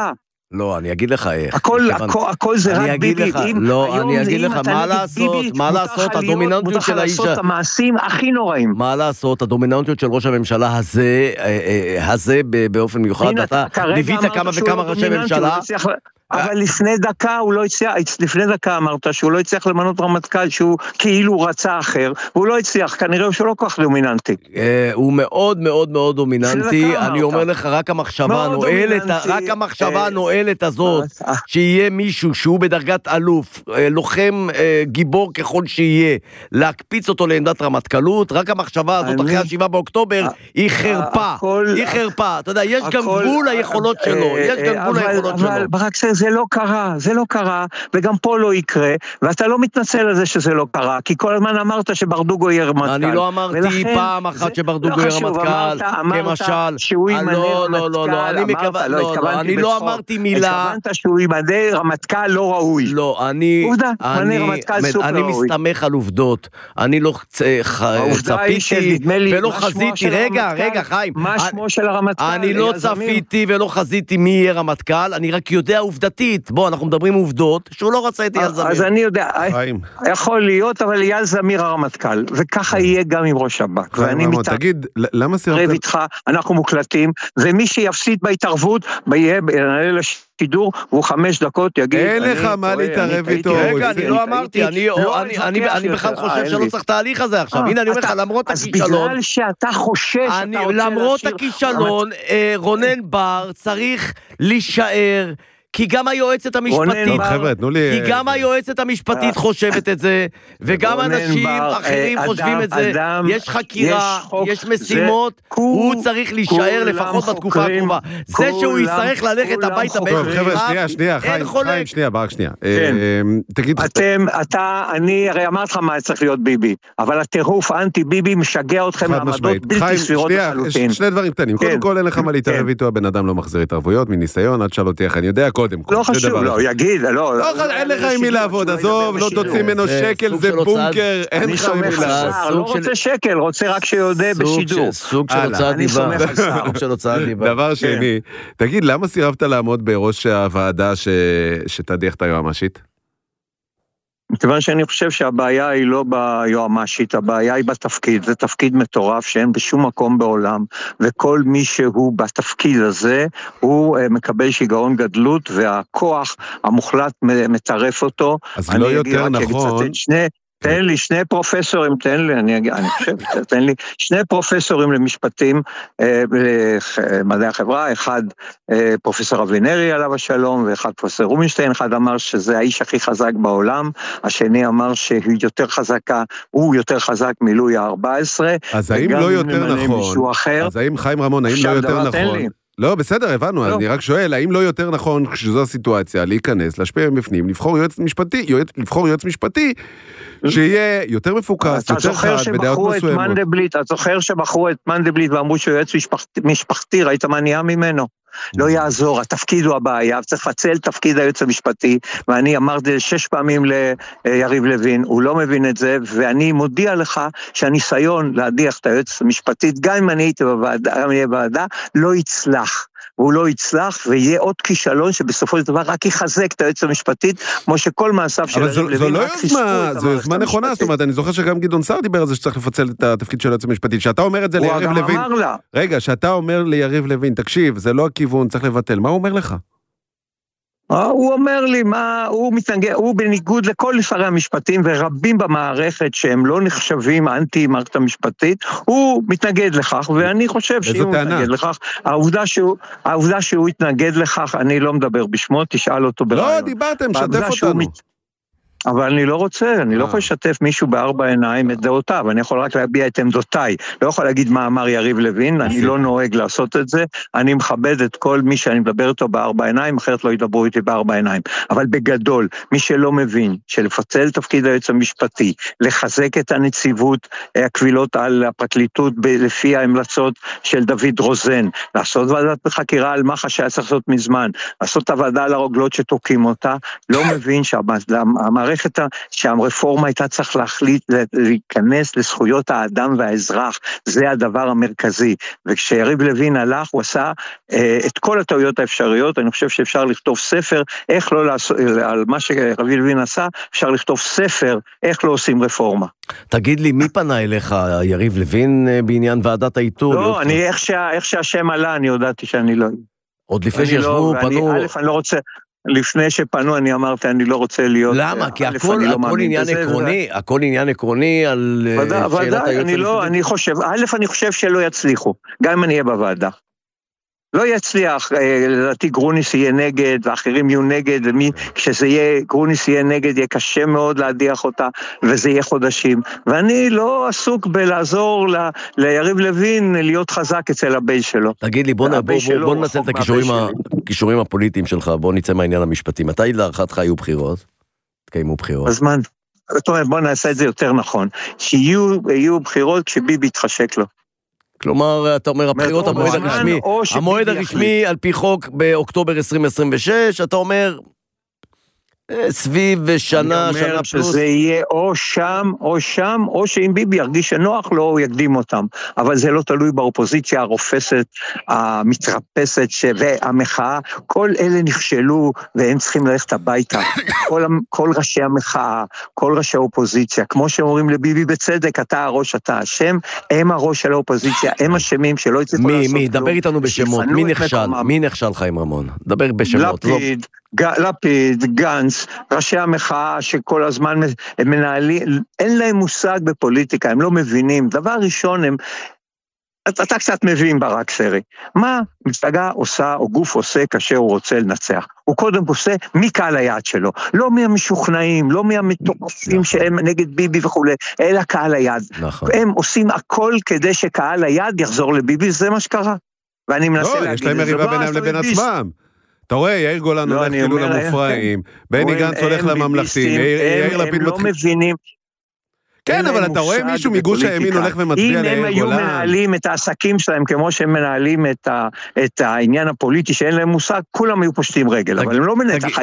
לא, אני אגיד לך איך. הכל, הכל, הכל זה רק ביבי. לא, אני אגיד לך, מה לעשות, מה לעשות, הדומיננטיות של האיש... מותר לעשות את המעשים הכי נוראים. מה לעשות, הדומיננטיות של ראש הממשלה הזה, הזה באופן מיוחד, אתה ליווית כמה וכמה ראשי ממשלה... אבל לפני דקה הוא לא הצליח, לפני דקה אמרת שהוא לא הצליח למנות רמטכ"ל, שהוא כאילו רצה אחר, והוא לא הצליח, כנראה שהוא לא כל כך דומיננטי. הוא מאוד מאוד מאוד דומיננטי, אני אומר לך, רק המחשבה הנואלת, רק המחשבה הנואלת הזאת, שיהיה מישהו שהוא בדרגת אלוף, לוחם גיבור ככל שיהיה, להקפיץ אותו לעמדת רמטכ"לות, רק המחשבה הזאת אחרי השבעה באוקטובר, היא חרפה, היא חרפה, אתה יודע, יש גם גבול היכולות שלו, יש גם גבול היכולות שלו. זה לא קרה, זה לא קרה, וגם פה לא יקרה, ואתה לא מתנצל על זה שזה לא קרה, כי כל הזמן אמרת שברדוגו יהיה רמטכ"ל. אני לא אמרתי פעם אחת שברדוגו יהיה רמטכ"ל, כמשל. שהוא ימנה רמטכ"ל, אני לא אמרתי מילה. התכוונת שהוא ימנה רמטכ"ל לא ראוי. לא, אני... עובדה, מנה רמטכ"ל סופר ראוי. אני מסתמך על עובדות, אני לא צפיתי ולא חזיתי, רגע, רגע, חיים. מה שמו של הרמטכ"ל? אני לא צפיתי ולא חזיתי מי יהיה רמטכ"ל, אני רק יודע עובדתית, בוא, אנחנו מדברים עובדות, שהוא לא רצה את אייל זמיר. אז אני יודע, יכול להיות, אבל אייל זמיר הרמטכ"ל, וככה יהיה גם עם ראש שב"כ. ואני תגיד, למה סירבת? איתך, אנחנו מוקלטים, ומי שיפסיד בהתערבות, יהיה בנהל השידור, הוא חמש דקות יגיד... אין לך מה להתערב איתו. רגע, אני לא אמרתי, אני בכלל חושב שלא צריך תהליך הזה עכשיו. הנה, אני אומר לך, למרות הכישלון... אז בגלל שאתה חושש... למרות הכישלון, רונן בר צריך להישאר... כי גם היועצת המשפטית, כי גם היועצת המשפטית חושבת את זה, וגם אנשים אחרים חושבים את זה, יש חקירה, יש משימות, הוא צריך להישאר לפחות בתקופה הקרובה. זה שהוא יצטרך ללכת הביתה טוב, חבר'ה, שנייה, שנייה, חיים, חיים, שנייה, ברק, שנייה. תגיד... אתם, אתה, אני, הרי אמרת לך מה צריך להיות ביבי, אבל הטירוף האנטי ביבי משגע אתכם לעמדות בלתי סבירות לחלוטין. שני דברים קטנים, קודם כל אין לך מה להתערב איתו, הבן אדם לא מחזיר התערבויות, מניסיון, עד שאל אותי איך אני יודע, קודם כל. לא חשוב, לא, יגיד, לא. אין לך עם מי לעבוד, עזוב, לא תוציא ממנו שקל, זה בונקר, אין לך עם מי לעבוד. לא רוצה שקל, רוצה רק שיודע בשידור. סוג של הוצאת דיבה. סוג של הוצאת דיבה. דבר שני, תגיד, למה סירבת לעמוד בראש הוועדה שתדיח את היועמ"שית? מכיוון שאני חושב שהבעיה היא לא ביועמ"שית, הבעיה היא בתפקיד, זה תפקיד מטורף שאין בשום מקום בעולם, וכל מי שהוא בתפקיד הזה, הוא מקבל שיגעון גדלות, והכוח המוחלט מטרף אותו. אז לא יותר נכון... תן לי שני פרופסורים, תן לי, אני, אני חושב, תן לי שני פרופסורים למשפטים, אה, למדעי החברה, אחד אה, פרופסור אבינרי עליו השלום, ואחד פרופסור רובינשטיין, אחד אמר שזה האיש הכי חזק בעולם, השני אמר שהיא יותר חזקה, הוא יותר חזק מלואי ה-ארבע עשרה, אז האם לא יותר נכון, אז האם חיים רמון, האם לא יותר נכון, לא, בסדר, הבנו, לא. אני רק שואל, האם לא יותר נכון כשזו הסיטואציה להיכנס, להשפיע מבפנים, לבחור יועץ משפטי, לבחור יועץ משפטי, שיהיה יותר מפוקס, יותר חד, בדעות מסוימות. אתה זוכר שבחרו את מנדלבליט ואמרו שהוא יועץ משפחתי, משפחתי, ראית מה נהיה ממנו? לא יעזור, התפקיד הוא הבעיה, צריך לפצל תפקיד היועץ המשפטי, ואני אמרתי שש פעמים ליריב לוין, הוא לא מבין את זה, ואני מודיע לך שהניסיון להדיח את היועץ המשפטית, גם אם אני הייתי בוועדה, לא יצלח. והוא לא יצלח, ויהיה עוד כישלון שבסופו של דבר רק יחזק את היועץ המשפטית, כמו שכל מעשיו של יריב לוין. אבל זו לא יוזמה, זו יוזמה נכונה, זאת אומרת, אני זוכר שגם גדעון סער דיבר על זה שצריך לפצל את התפקיד של היועץ המשפטית, שאתה אומר את זה ליריב לוין, רגע, שאתה אומר ליריב לוין, תקשיב, זה לא הכיוון, צריך לבטל, מה הוא אומר לך? הוא אומר לי מה, הוא מתנגד, הוא בניגוד לכל שרי המשפטים ורבים במערכת שהם לא נחשבים אנטי מערכת המשפטית, הוא מתנגד לכך, ואני חושב שהוא מתנגד לכך, העובדה שהוא, העובדה שהוא התנגד לכך, אני לא מדבר בשמו, תשאל אותו ברעיון. לא, דיברתם, שתף אותנו. אבל אני לא רוצה, אני לא יכול לשתף מישהו בארבע עיניים את דעותיו, אני יכול רק להביע את עמדותיי, לא יכול להגיד מה אמר יריב לוין, אני לא נוהג לעשות את זה, אני מכבד את כל מי שאני מדבר איתו בארבע עיניים, אחרת לא ידברו איתי בארבע עיניים, אבל בגדול, מי שלא מבין שלפצל תפקיד היועץ המשפטי, לחזק את הנציבות, הקבילות על הפרקליטות לפי ההמלצות של דוד רוזן, לעשות ועדת חקירה על מח"ש שהיה צריך לעשות מזמן, לעשות את הוועדה על הרוגלות שתוקים אותה, לא מבין שהמערכת המערכת, שהרפורמה הייתה צריך להחליט, להיכנס לזכויות האדם והאזרח, זה הדבר המרכזי, וכשיריב לוין הלך, הוא עשה אה, את כל הטעויות האפשריות, אני חושב שאפשר לכתוב ספר, איך לא לעשות, על מה שיריב לוין עשה, אפשר לכתוב ספר, איך לא עושים רפורמה. תגיד לי, מי פנה אליך, יריב לוין, בעניין ועדת האיתור? לא, אני, איך, שה, איך שהשם עלה, אני הודעתי שאני לא... עוד לפני שישבו, לא, פנו... ואני, א', אני לא רוצה... לפני שפנו אני אמרתי, אני לא רוצה להיות... למה? כי הכל, הכל עניין עקרוני, הכל עניין עקרוני על שאלת היועץ המשפטי. אני חושב, א', אני חושב שלא יצליחו, גם אם אני אהיה בוועדה. לא יצליח, לדעתי גרוניס יהיה נגד, ואחרים יהיו נגד, וכשזה יהיה, גרוניס יהיה נגד, יהיה קשה מאוד להדיח אותה, וזה יהיה חודשים. ואני לא עסוק בלעזור ל, ליריב לוין להיות חזק אצל הבייס שלו. תגיד לי, בוא, בוא, בוא, בוא ננצל את הכישורים, הכישורים הפוליטיים שלך, בוא נצא מהעניין המשפטי. מתי להערכתך יהיו בחירות? תקיימו בחירות. בזמן. זאת אומרת, בוא נעשה את זה יותר נכון. שיהיו בחירות כשביבי יתחשק לו. כלומר, אתה אומר, הבחירות, המועד הרשמי, המועד הרשמי על פי חוק באוקטובר עשרים עשרים ושש, אתה אומר, סביב שנה, שנה פלוס. שזה יהיה או שם, או שם, או שאם ביבי ירגיש שנוח לו, הוא יקדים אותם. אבל זה לא תלוי באופוזיציה הרופסת, המתרפסת, והמחאה, כל אלה נכשלו, והם צריכים ללכת הביתה. כל, כל ראשי המחאה, כל ראשי האופוזיציה, כמו שאומרים לביבי בצדק, אתה הראש, אתה השם, הם הראש של האופוזיציה, הם השמים שלא יצטרכו לעשות. מי, מי, דבר איתנו בשמות, מי נכשל, מי נכשל חיים רמון? דבר בשמות. לפיד, לפיד, גנץ, ראשי המחאה שכל הזמן הם מנהלים, אין להם מושג בפוליטיקה, הם לא מבינים. דבר ראשון, הם, אתה, אתה קצת מבין ברק סרי. מה מפלגה עושה או גוף עושה כאשר הוא רוצה לנצח? הוא קודם עושה מקהל היעד שלו, לא מהמשוכנעים, לא מהמתוקפים שהם נגד ביבי וכו', אלא קהל היעד. נכון. הם עושים הכל כדי שקהל היעד יחזור לביבי, זה מה שקרה. ואני מנסה לא, יש להם מריבה בינם לבין עצמם. אתה רואה, יאיר גולן הולך כאילו למופרעים, בני גנץ הולך לממלכתיים, יאיר לפיד מתחיל... הם לא מבינים... כן, אבל אתה רואה מישהו מגוש הימין הולך ומצביע ליאיר גולן. אם הם היו מנהלים את העסקים שלהם, כמו שהם מנהלים את העניין הפוליטי, שאין להם מושג, כולם היו פושטים רגל, אבל הם לא מנצח,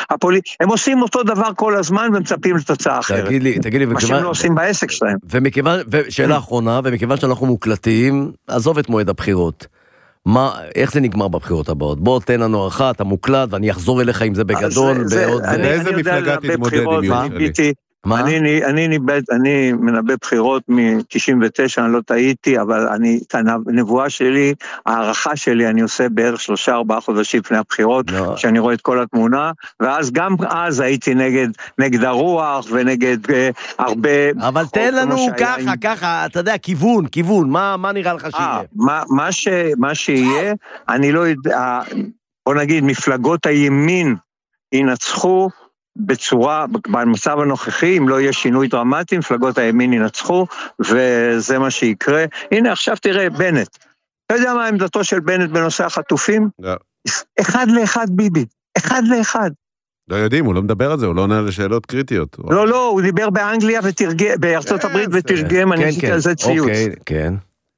הם עושים אותו דבר כל הזמן, ומצפים לתוצאה אחרת. תגיד לי, תגיד לי, מה שהם לא עושים בעסק שלהם. ושאלה אחרונה, ומכיוון שאנחנו מוקלטים, עזוב את מועד הבחירות. מה, איך זה נגמר בבחירות הבאות? בוא תן לנו הערכה, אתה מוקלט, ואני אחזור אליך עם זה בגדול. באיזה מפלגה תתמודד עם יושבי? אני, אני, ניבט, אני מנבא בחירות מ-תשעים ותשע, אני לא טעיתי, אבל אני, את הנבואה שלי, הערכה שלי, אני עושה בערך שלושה, ארבעה חודשים לפני הבחירות, no. שאני רואה את כל התמונה, ואז גם אז הייתי נגד, נגד הרוח, ונגד uh, הרבה... אבל תן לנו ככה, עם... ככה, אתה יודע, כיוון, כיוון, מה, מה נראה לך שיהיה? מה, מה, ש, מה שיהיה, אני לא יודע, בוא נגיד, מפלגות הימין ינצחו, בצורה, במצב הנוכחי, אם לא יהיה שינוי דרמטי, מפלגות הימין ינצחו, וזה מה שיקרה. הנה, עכשיו תראה, בנט. אתה יודע מה עמדתו של בנט בנושא החטופים? לא. אחד לאחד ביבי. אחד לאחד. לא יודעים, הוא לא מדבר על זה, הוא לא עונה לשאלות קריטיות. לא, לא, הוא דיבר באנגליה ותרגם, בארצות הברית ותרגם, אני חושב על זה ציוץ. אוקיי, כן.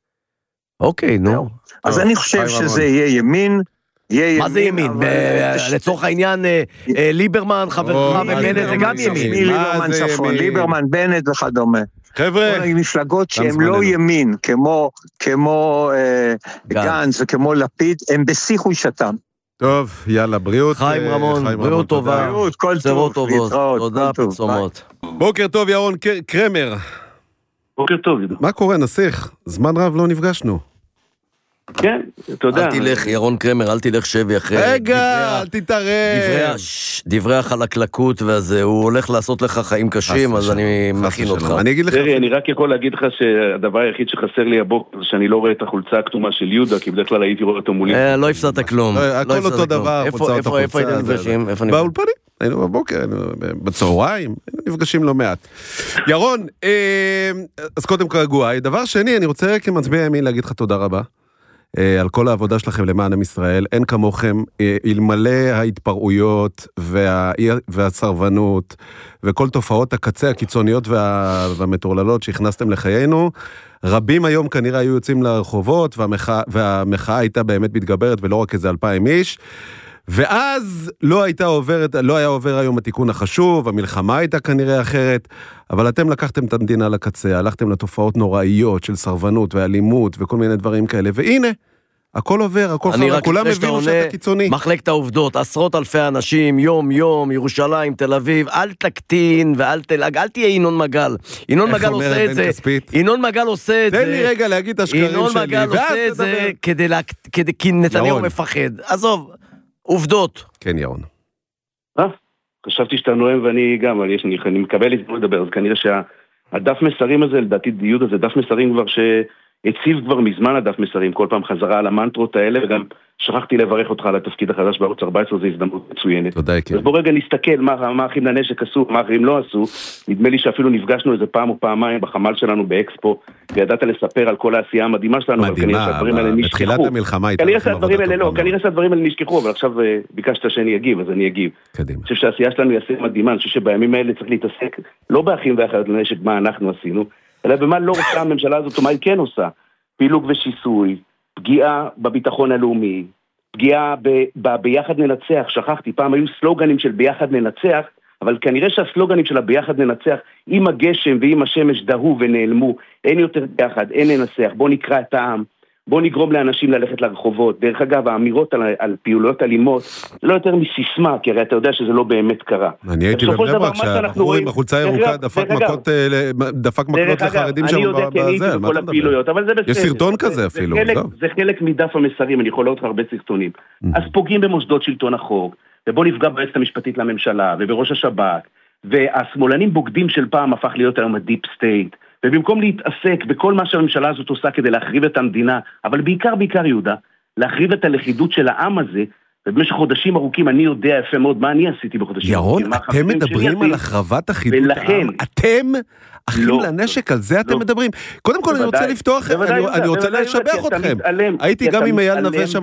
אוקיי, נו. אז אני חושב שזה יהיה ימין, מה זה ימין? לצורך העניין ליברמן, חברך ובנט זה גם ימין. ליברמן צפון, ליברמן, בנט וכדומה. חבר'ה. מפלגות שהן לא ימין, כמו גנץ וכמו לפיד, הם בשיחו שתם. טוב, יאללה, בריאות. חיים רמון, בריאות טובה. בריאות, כל טוב. תודה, פרסומות. בוקר טוב, ירון קרמר. בוקר טוב. מה קורה, נסיך? זמן רב לא נפגשנו. כן, אתה יודע. אל תלך, ירון קרמר, אל תלך שבי אחרי... רגע, אל תתערב. דברי החלקלקות והזה, הוא הולך לעשות לך חיים קשים, אז אני מכין אותך. אני אגיד לך... תראי, אני רק יכול להגיד לך שהדבר היחיד שחסר לי הבוקר, זה שאני לא רואה את החולצה הכתומה של יהודה, כי בדרך כלל הייתי רואה אותו מולי. לא הפסדת כלום. הכל אותו דבר, איפה הייתם נפגשים? באולפנים. היינו בבוקר, היינו בצהריים, היינו נפגשים לא מעט. ירון, אז קודם כל רגוע. דבר שני, אני רוצה רק כמצביע ימין להגיד לך תודה רבה. על כל העבודה שלכם למען עם ישראל, אין כמוכם, אלמלא ההתפרעויות וה... והסרבנות וכל תופעות הקצה הקיצוניות וה... והמטורללות שהכנסתם לחיינו, רבים היום כנראה היו יוצאים לרחובות, והמחאה, והמחאה הייתה באמת מתגברת ולא רק איזה אלפיים איש, ואז לא הייתה עוברת, לא היה עובר היום התיקון החשוב, המלחמה הייתה כנראה אחרת, אבל אתם לקחתם את המדינה לקצה, הלכתם לתופעות נוראיות של סרבנות ואלימות וכל מיני דברים כאלה, והנה, הכל עובר, הכל חרא, כולם הבינו שאתה קיצוני. מחלקת העובדות, עשרות אלפי אנשים, יום יום, ירושלים, תל אביב, אל תקטין ואל תלג, אל תהיה ינון מגל. ינון מגל עושה את זה, ינון מגל עושה את זה. תן לי רגע להגיד את השקרים שלי, ינון מגל עושה את זה כדי, כי נתניהו מפחד. עזוב, עובדות. כן, ירון. אה, חשבתי שאתה נואם ואני גם, אני מקבל להתמודד לדבר, אז כנראה שהדף מסרים הזה, לדעתי דיוד הזה, דף מסרים כבר ש... הציב כבר מזמן הדף מסרים, כל פעם חזרה על המנטרות האלה, וגם שכחתי לברך אותך על התפקיד החדש בערוץ ארבע עשרה, זו הזדמנות מצוינת. תודה, יקר. אז בוא רגע נסתכל מה, מה אחים לנשק עשו, מה אחים לא עשו. נדמה לי שאפילו נפגשנו איזה פעם או פעמיים בחמ"ל שלנו באקספו, וידעת לספר על כל העשייה המדהימה שלנו. מדהימה, בתחילת המלחמה הייתה כנראה שהדברים האלה לא, כנראה שהדברים האלה נשכחו, אבל עכשיו ביקשת שאני אגיב, אז אני אגיב. קדימה. אני חושב שהעשייה שלנו היא עשייה מדהימה, אני חושב שבימים האלה צריך להתעסק לא באחים ואחיות לנשק מה אנחנו עשינו, אלא במה לא רוצה הממשלה הזאת, ומה היא כן עושה. פילוג ושיסוי, פגיעה בביטחון הלאומי, פגיעה ב, ב, ביחד ננצח, שכחתי, פעם היו סלוגנים של ביחד ננצח, אבל כנראה שהסלוגנים של הביחד ננצח, עם הגשם ועם השמש דהו ונעלמו, אין יותר ביחד, אין ננצח, בוא נקרא את העם, בוא נגרום לאנשים ללכת לרחובות. דרך אגב, האמירות על, על פעילויות אלימות, זה לא יותר מסיסמה, כי הרי אתה יודע שזה לא באמת קרה. אני הייתי בבני ברק שהבחור עם החולצה ירוקה דפק מקות, דפק מקות לחרדים שם בזה, מה אתה מדבר? יש סרטון כזה אפילו. זה חלק מדף המסרים, אני יכול לראות לך הרבה סרטונים. אז פוגעים במוסדות שלטון החוק, ובוא נפגע ביועצת המשפטית לממשלה, ובראש השב"כ, והשמאלנים בוגדים של פעם הפך להיות היום הדיפ סטייט, ובמקום להתעסק בכל מה שהממשלה הזאת עושה כדי להחריב את המדינה, אבל בעיקר, בעיקר יהודה, להחריב את הלכידות של העם הזה, ובמשך חודשים ארוכים אני יודע יפה מאוד מה אני עשיתי בחודשים. ירון, אתם מדברים על החרבת אחידות העם? אתם אחים לנשק, על זה אתם מדברים? קודם כל אני רוצה לפתוח, אני רוצה לשבח אתכם. הייתי גם עם אייל נווה שם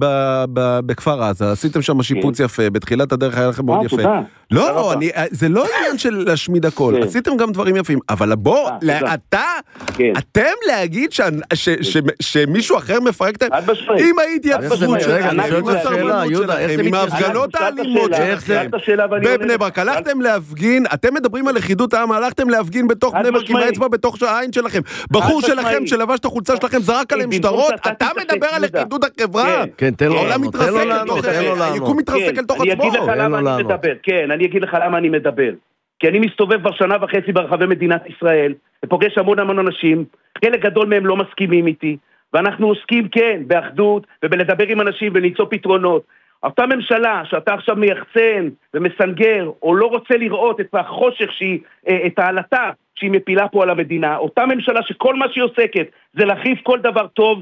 בכפר עזה, עשיתם שם שיפוץ יפה, בתחילת הדרך היה לכם מאוד יפה. לא, זה לא עניין של להשמיד הכל, עשיתם גם דברים יפים, אבל בוא, אתה, אתם להגיד שמישהו אחר מפרק אתם, אם הייתי התפרות שלכם, עם הסרבנות שלכם, עם ההפגנות האלימות שלכם, בבני ברק, הלכתם להפגין, אתם מדברים על יחידות העם, הלכתם להפגין בתוך בני ברק עם האצבע בתוך העין שלכם, בחור שלכם שלבש את החולצה שלכם זרק עליהם שטרות, אתה מדבר על יחידות החברה, העולם מתרסק אל תוך, היקום מתרסק אל תוך עצמו. כן, אני אגיד לך למה אני מדבר. כי אני מסתובב כבר שנה וחצי ברחבי מדינת ישראל, ופוגש המון המון אנשים, חלק גדול מהם לא מסכימים איתי, ואנחנו עוסקים כן באחדות, ובלדבר עם אנשים ולמצוא פתרונות. אותה ממשלה שאתה עכשיו מייחצן ומסנגר, או לא רוצה לראות את החושך שהיא, את העלתה שהיא מפילה פה על המדינה, אותה ממשלה שכל מה שהיא עוסקת זה להחריב כל דבר טוב,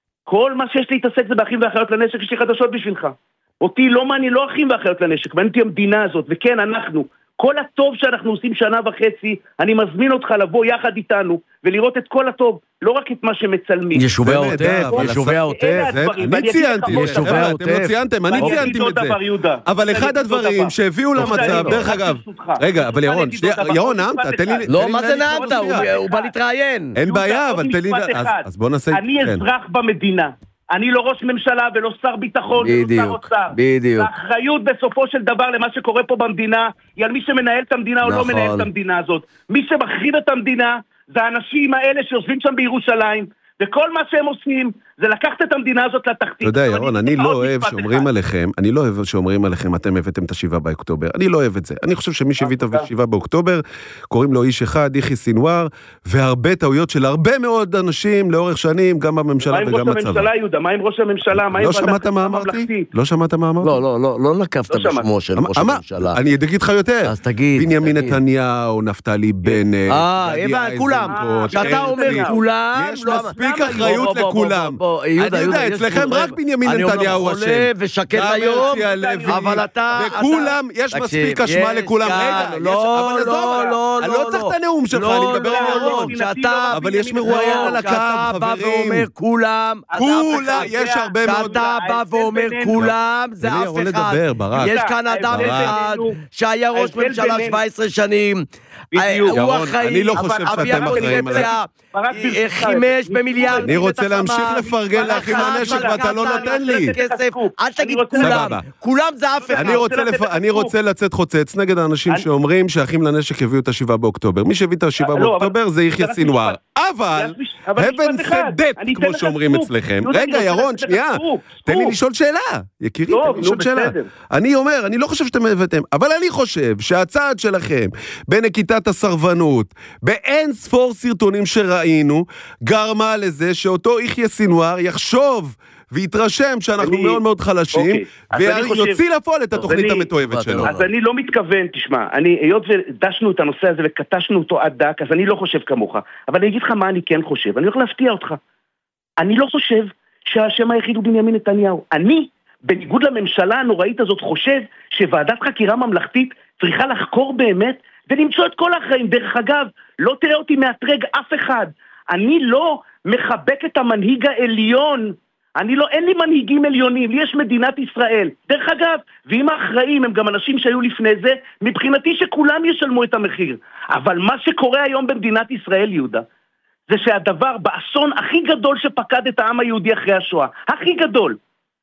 כל מה שיש להתעסק זה באחים ואחיות לנשק, יש לי חדשות בשבילך. אותי לא מעניין, לא אחים ואחיות לנשק, מעניין אותי המדינה הזאת, וכן, אנחנו, כל הטוב שאנחנו עושים שנה וחצי, אני מזמין אותך לבוא יחד איתנו, ולראות את כל הטוב, לא רק את מה שמצלמים. יישובי העוטף, יישובי העוטף. אני ציינתי, יישובי העוטף. אתם לא ציינתם, אני ציינתי את זה. אבל אחד הדברים שהביאו למצב, דרך אגב, רגע, אבל ירון, ירון, נעמת, תן לי... לא, מה זה נעמת? הוא בא להתראיין. אין בעיה, אבל תן לי... אז בוא נעשה... אני אזרח במדינה. אני לא ראש ממשלה ולא שר ביטחון ולא שר אוצר. בדיוק. האחריות בסופו של דבר למה שקורה פה במדינה, היא על מי שמנהל את המדינה או לא מנהל את המדינה הזאת. מי שמחריב את המדינה זה האנשים האלה שיושבים שם בירושלים, וכל מה שהם עושים זה לקחת את המדינה הזאת לתחתית. אתה יודע, ירון, אני לא אוהב שאומרים עליכם, אני לא אוהב שאומרים עליכם, אתם הבאתם את השבעה באוקטובר. אני לא אוהב את זה. אני חושב שמי שהביא את השבעה באוקטובר, קוראים לו איש אחד, יחיא סינואר, והרבה טעויות של הרבה מאוד אנשים לאורך שנים, גם בממשלה וגם בצבא. מה עם ראש הממשלה, יהודה? מה עם ראש הממשלה? לא שמעת מה אמרתי? לא שמעת מה אמרתי? לא, לא, לא, לא נקבת בשמו של ראש הממשלה. אני אגיד לך יותר. אז תגיד. בנימין נתניהו, נפתלי בנט. אה, כולם. שאתה אומר כולם. יש מספיק אחריות לכולם. אני יודע, אצלכם רק בנימין נתניהו אשם. אני אומר חולה ושקט היום, אבל אתה... וכולם, יש מספיק אשמה לכולם. רגע, לא, לא, לא, אני לא צריך את הנאום שלך, אני מדבר עם ירון. אבל יש מרואיין על הקו, אתה בא ואומר כולם, כולם, יש הרבה מאוד... אתה בא ואומר כולם, זה אף אחד. יש כאן אדם אחד שהיה ראש ממשלה שבע עשרה שנים, בדיוק. הוא אחראי, אני לא חושב שאתם אחראים עליו. חימש במיליארד. אני רוצה להמשיך לפרגן לאחים לנשק ואתה לא נותן לי. אל תגיד כולם, כולם זה אף אחד. אני רוצה לצאת חוצץ נגד האנשים שאומרים שאחים לנשק הביאו את השבעה באוקטובר. מי שהביא את השבעה באוקטובר זה יחיא סינואר. אבל, הבן סדט, כמו שאומרים אצלכם. רגע, ירון, שנייה, תן לי לשאול שאלה. יקירי, תן לי לשאול שאלה. אני אומר, אני לא חושב שאתם הבאתם, אבל אני חושב שהצעד שלכם בנקיטת הסרבנות, באין ספור סרטונים שראינו, גרמה לזה שאותו יחיא סינואר יחשוב ויתרשם שאנחנו מאוד מאוד חלשים, ויוציא לפועל את התוכנית המתועבת שלו. אז אני לא מתכוון, תשמע, היות ודשנו את הנושא הזה וקטשנו אותו עד דק, אז אני לא חושב כמוך. אבל אני אגיד לך מה אני כן חושב, אני הולך להפתיע אותך. אני לא חושב שהשם היחיד הוא בנימין נתניהו. אני, בניגוד לממשלה הנוראית הזאת, חושב שוועדת חקירה ממלכתית צריכה לחקור באמת, ולמצוא את כל האחראים. דרך אגב, לא תראה אותי מאתרג אף אחד. אני לא מחבק את המנהיג העליון, אני לא, אין לי מנהיגים עליונים, לי יש מדינת ישראל. דרך אגב, ואם האחראים הם גם אנשים שהיו לפני זה, מבחינתי שכולם ישלמו את המחיר. אבל מה שקורה היום במדינת ישראל, יהודה, זה שהדבר באסון הכי גדול שפקד את העם היהודי אחרי השואה, הכי גדול,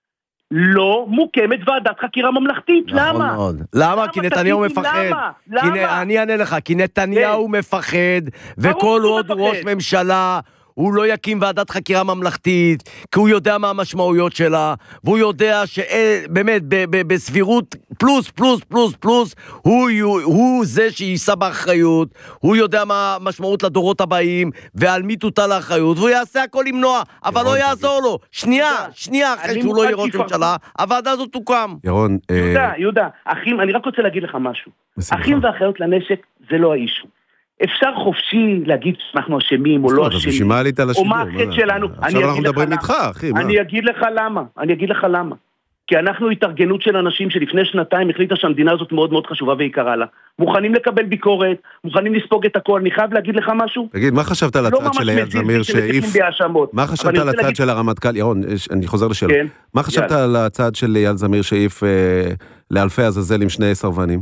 לא מוקמת ועדת חקירה ממלכתית. למה? למה? כי נתניהו מפחד. אני אענה לך, כי נתניהו מפחד, וכל עוד ראש ממשלה הוא לא יקים ועדת חקירה ממלכתית, כי הוא יודע מה המשמעויות שלה, והוא יודע שבאמת, בסבירות פלוס, פלוס, פלוס, פלוס, הוא, הוא זה שיישא באחריות, הוא יודע מה המשמעות לדורות הבאים, ועל מי תוטל האחריות, והוא יעשה הכל למנוע, אבל לא יעזור לו. שנייה, שנייה אחרי שהוא לא יהיה ראש ממשלה, הוועדה הזאת תוקם. ירון, יהודה, יהודה, אחים, אני רק רוצה להגיד לך משהו. אחים ואחיות לנשק זה לא האישו. אפשר חופשי להגיד שאנחנו אשמים או לא אשמים, או מה החטא שלנו. אני אגיד לך למה, אני אגיד לך למה. כי אנחנו התארגנות של אנשים שלפני שנתיים החליטה שהמדינה הזאת מאוד מאוד חשובה ויקרה לה. מוכנים לקבל ביקורת, מוכנים לספוג את הכל. אני חייב להגיד לך משהו? תגיד, מה חשבת על הצד של אייל זמיר שאיף... מה חשבת על הצד של הרמטכ"ל? ירון, אני חוזר לשאלה. מה חשבת על הצד של אייל זמיר שאיף לאלפי עזאזל עם שני סרבנים?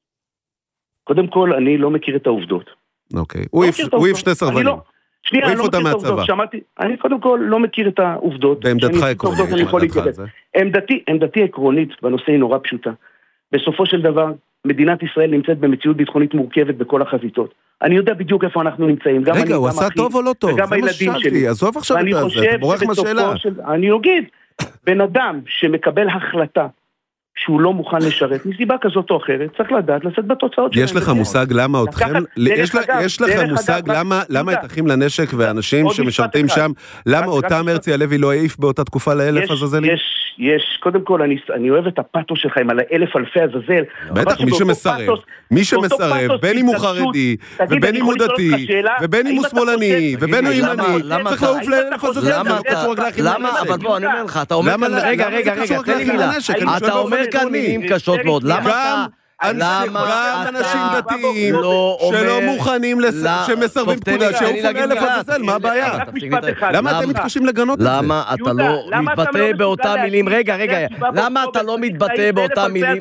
קודם כל, אני לא מכיר את העובדות. אוקיי, הוא העיף שני סרבנים. שנייה, אני לא מכיר את העובדות. אני קודם כל לא מכיר את העובדות. בעמדתך עקרונית. עמדתי עקרונית בנושא היא נורא פשוטה. בסופו של דבר, מדינת ישראל נמצאת במציאות ביטחונית מורכבת בכל החזיתות. אני יודע בדיוק איפה אנחנו נמצאים. רגע, הוא עשה טוב או לא טוב? וגם הילדים שלי. עזוב עכשיו את זה, אתה בורח מהשאלה. אני אגיד, בן אדם שמקבל החלטה שהוא לא מוכן לשרת, מסיבה כזאת או אחרת, צריך לדעת לשאת בתוצאות שלהם. יש לך מושג למה אתכם, יש לך מושג למה את אחים לנשק ואנשים שמשרתים שם, למה אותם הרצי הלוי לא העיף באותה תקופה לאלף עזאזלים? יש, יש, קודם כל אני אוהב את הפאטו שלך עם על האלף אלפי עזאזל. בטח, מי שמסרב, מי שמסרב, בין אם הוא חרדי, ובין אם הוא דתי, ובין אם הוא שמאלני, ובין אם הוא ימני, צריך לעוף לאלף עזאזל. למה? אבל בוא, אני אומר לך, אתה אומר, רגע, רגע, רגע, תן לי מילה. אתה אומר כאן מילים קשות מאוד. למה אתה... גם אנשים דתיים שלא מוכנים, שמסרבים פקודה, שעופו מאלף עזאזל, מה הבעיה? למה אתם מתקשים לגנות את זה? למה אתה לא מתבטא באותה מילים? רגע, רגע, למה אתה לא מתבטא באותה מילים?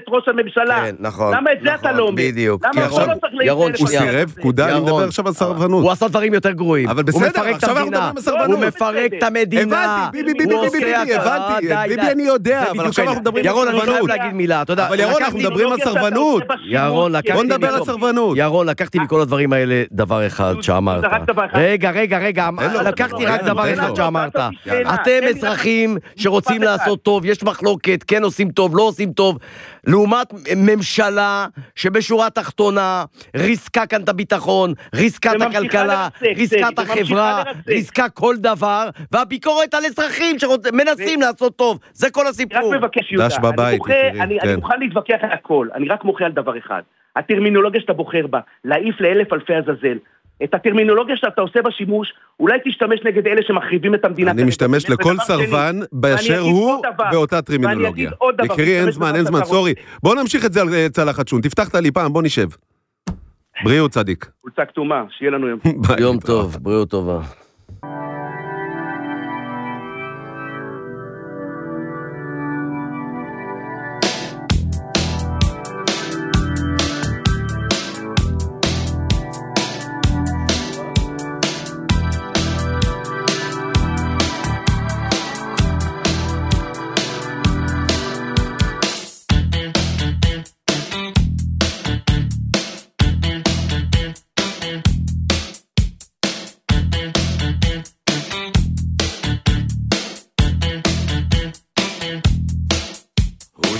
למה את זה אתה לא אומר? בדיוק. ירון, הוא סירב פקודה, אני מדבר עכשיו על סרבנות. הוא עשה דברים יותר גרועים. אבל בסדר, עכשיו אנחנו מדברים על סרבנות. הוא מפרק את המדינה. הבנתי, ביבי, ביבי, ביבי, הבנתי, ביבי אני יודע, אבל עכשיו אנחנו מדברים על סרבנות. ירון, אני חייב להגיד מילה, תודה. אבל ירון, אנחנו מדברים על סרבנות. ירון, בוא נדבר על סרבנות. ירון, לקחתי מכל הדברים האלה דבר אחד שאמרת. רגע, רגע, רגע, לקחתי רק דבר אחד שאמרת. אתם אזרחים שרוצים לעשות טוב, יש מחלוקת, כן עושים טוב, לא עושים טוב, לעומת ממשלה שבשורה תחתונה ריסקה כאן את הביטחון, ריסקה את הכלכלה, ריסקה את החברה, ריסקה כל דבר, והביקורת על אזרחים שמנסים לעשות טוב. זה כל הסיפור. רק מבקש יהודה, אני מוכן להתווכח על הכל, אני רק מוכן על דבר אחד. הטרמינולוגיה שאתה בוחר בה, להעיף לאלף אלפי עזאזל, את הטרמינולוגיה שאתה עושה בשימוש, אולי תשתמש נגד אלה שמחריבים את המדינה. אני משתמש לכל סרבן באשר הוא באותה טרמינולוגיה. יקרי, אין זמן, אין זמן, סורי. בוא נמשיך את זה על צלחת שון. תפתחת לי פעם, בוא נשב. בריאות צדיק. חולצה כתומה, שיהיה לנו יום. יום טוב, בריאות טובה.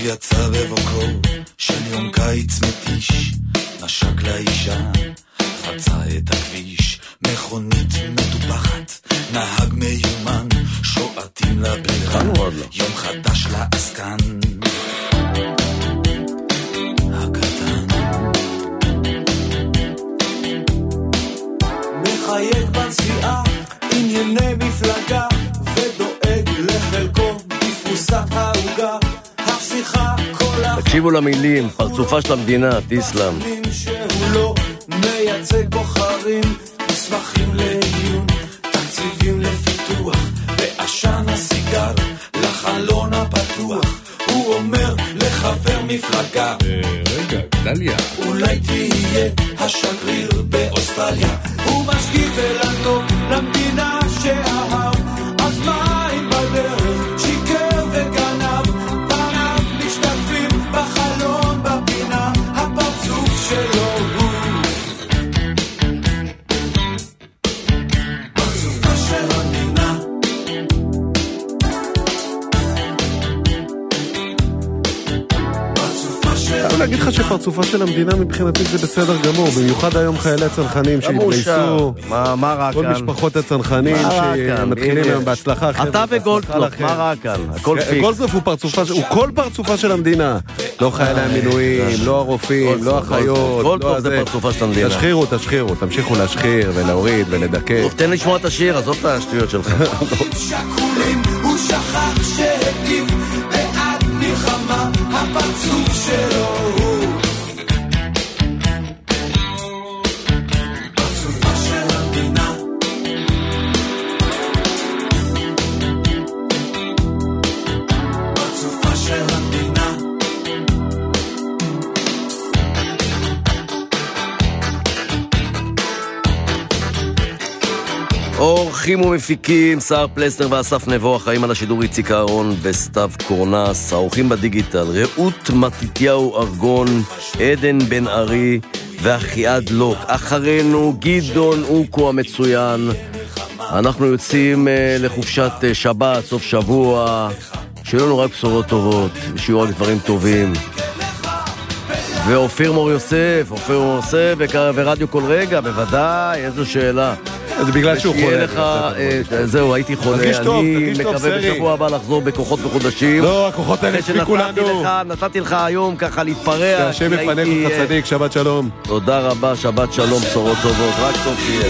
יצא בבוקרו של יום קיץ מתיש, נשק לאישה, חצה את הכביש, מכונית מטופחת, נהג מיומן, שועטים לברירה, יום חדש לעסקן הקטן. מחייק בנסיעה, ענייני מפלגה, ודואג לחלקו בפרוסת העוגה, השיחה כל החיים. תקשיבו למילים, פרצופה של המדינה, תיסלם. שהוא לא מייצג בוחרים, מסמכים לעיון, תקציבים לפיתוח, ועשן הסיגר לחלון הפתוח. הוא אומר לחבר מפלגה, רגע, גדליה, אולי תהיה השגריר באוסטרליה. הוא משקיף אל הטוב למדינה שאהב, אז מה אם בדרך שיקר וגנב, פניו משתתפים בחלון בפינה, הפרצוף שלו הוא פרצופה של המדינה. אני להגיד לך שפרצופה של המדינה מבחינתי זה בסדר גמור, במיוחד היום חיילי הצנחנים שהתגייסו, מה רע כאן? כל משפחות הצנחנים שמתחילים היום בהצלחה. אתה וגולדקנופ, מה רע כאן? הכל פיקס. גולדקנופ הוא כל פרצופה של המדינה, לא חיילי המילואים, לא הרופאים, לא החיות. גולדקנופ זה פרצופה של המדינה. תשחירו, תשחירו, תמשיכו להשחיר ולהוריד ולדקה. טוב, תן לשמוע את השיר, עזוב את השטויות שלך. שקולים, הוא שכח שהגיב בעד מלחמה, הפרצוף שלו הוא פרצופה של המדינה. פרצופה של המדינה. אורחים ומפיקים, שר פלסנר ואסף נבו, אחראים על השידור איציק אהרון וסתיו קורנס, האורחים בדיגיטל, רעות מתתיהו ארגון, עדן בן ארי ואחיעד לוק. אחרינו גדעון אוקו המצוין. אנחנו יוצאים uh, לחופשת uh, שבת, סוף שבוע, שיהיו לנו רק בשורות טובות, שיהיו רק דברים טובים. ואופיר מור יוסף, אופיר מור יוסף ורדיו כל רגע, בוודאי, איזו שאלה. זה בגלל שהוא חולה. לך, זהו, הייתי חולה. אני מקווה בשבוע הבא לחזור בכוחות מחודשים. לא, הכוחות האלה הספיקו לנו. נתתי לך היום ככה להתפרע. שהשם יפנק אותך צדיק, שבת שלום. תודה רבה, שבת שלום, בשורות טובות, רק טוב שיהיה.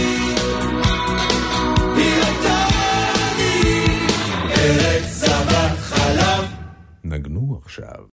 ארץ זבת חלב. נגנו עכשיו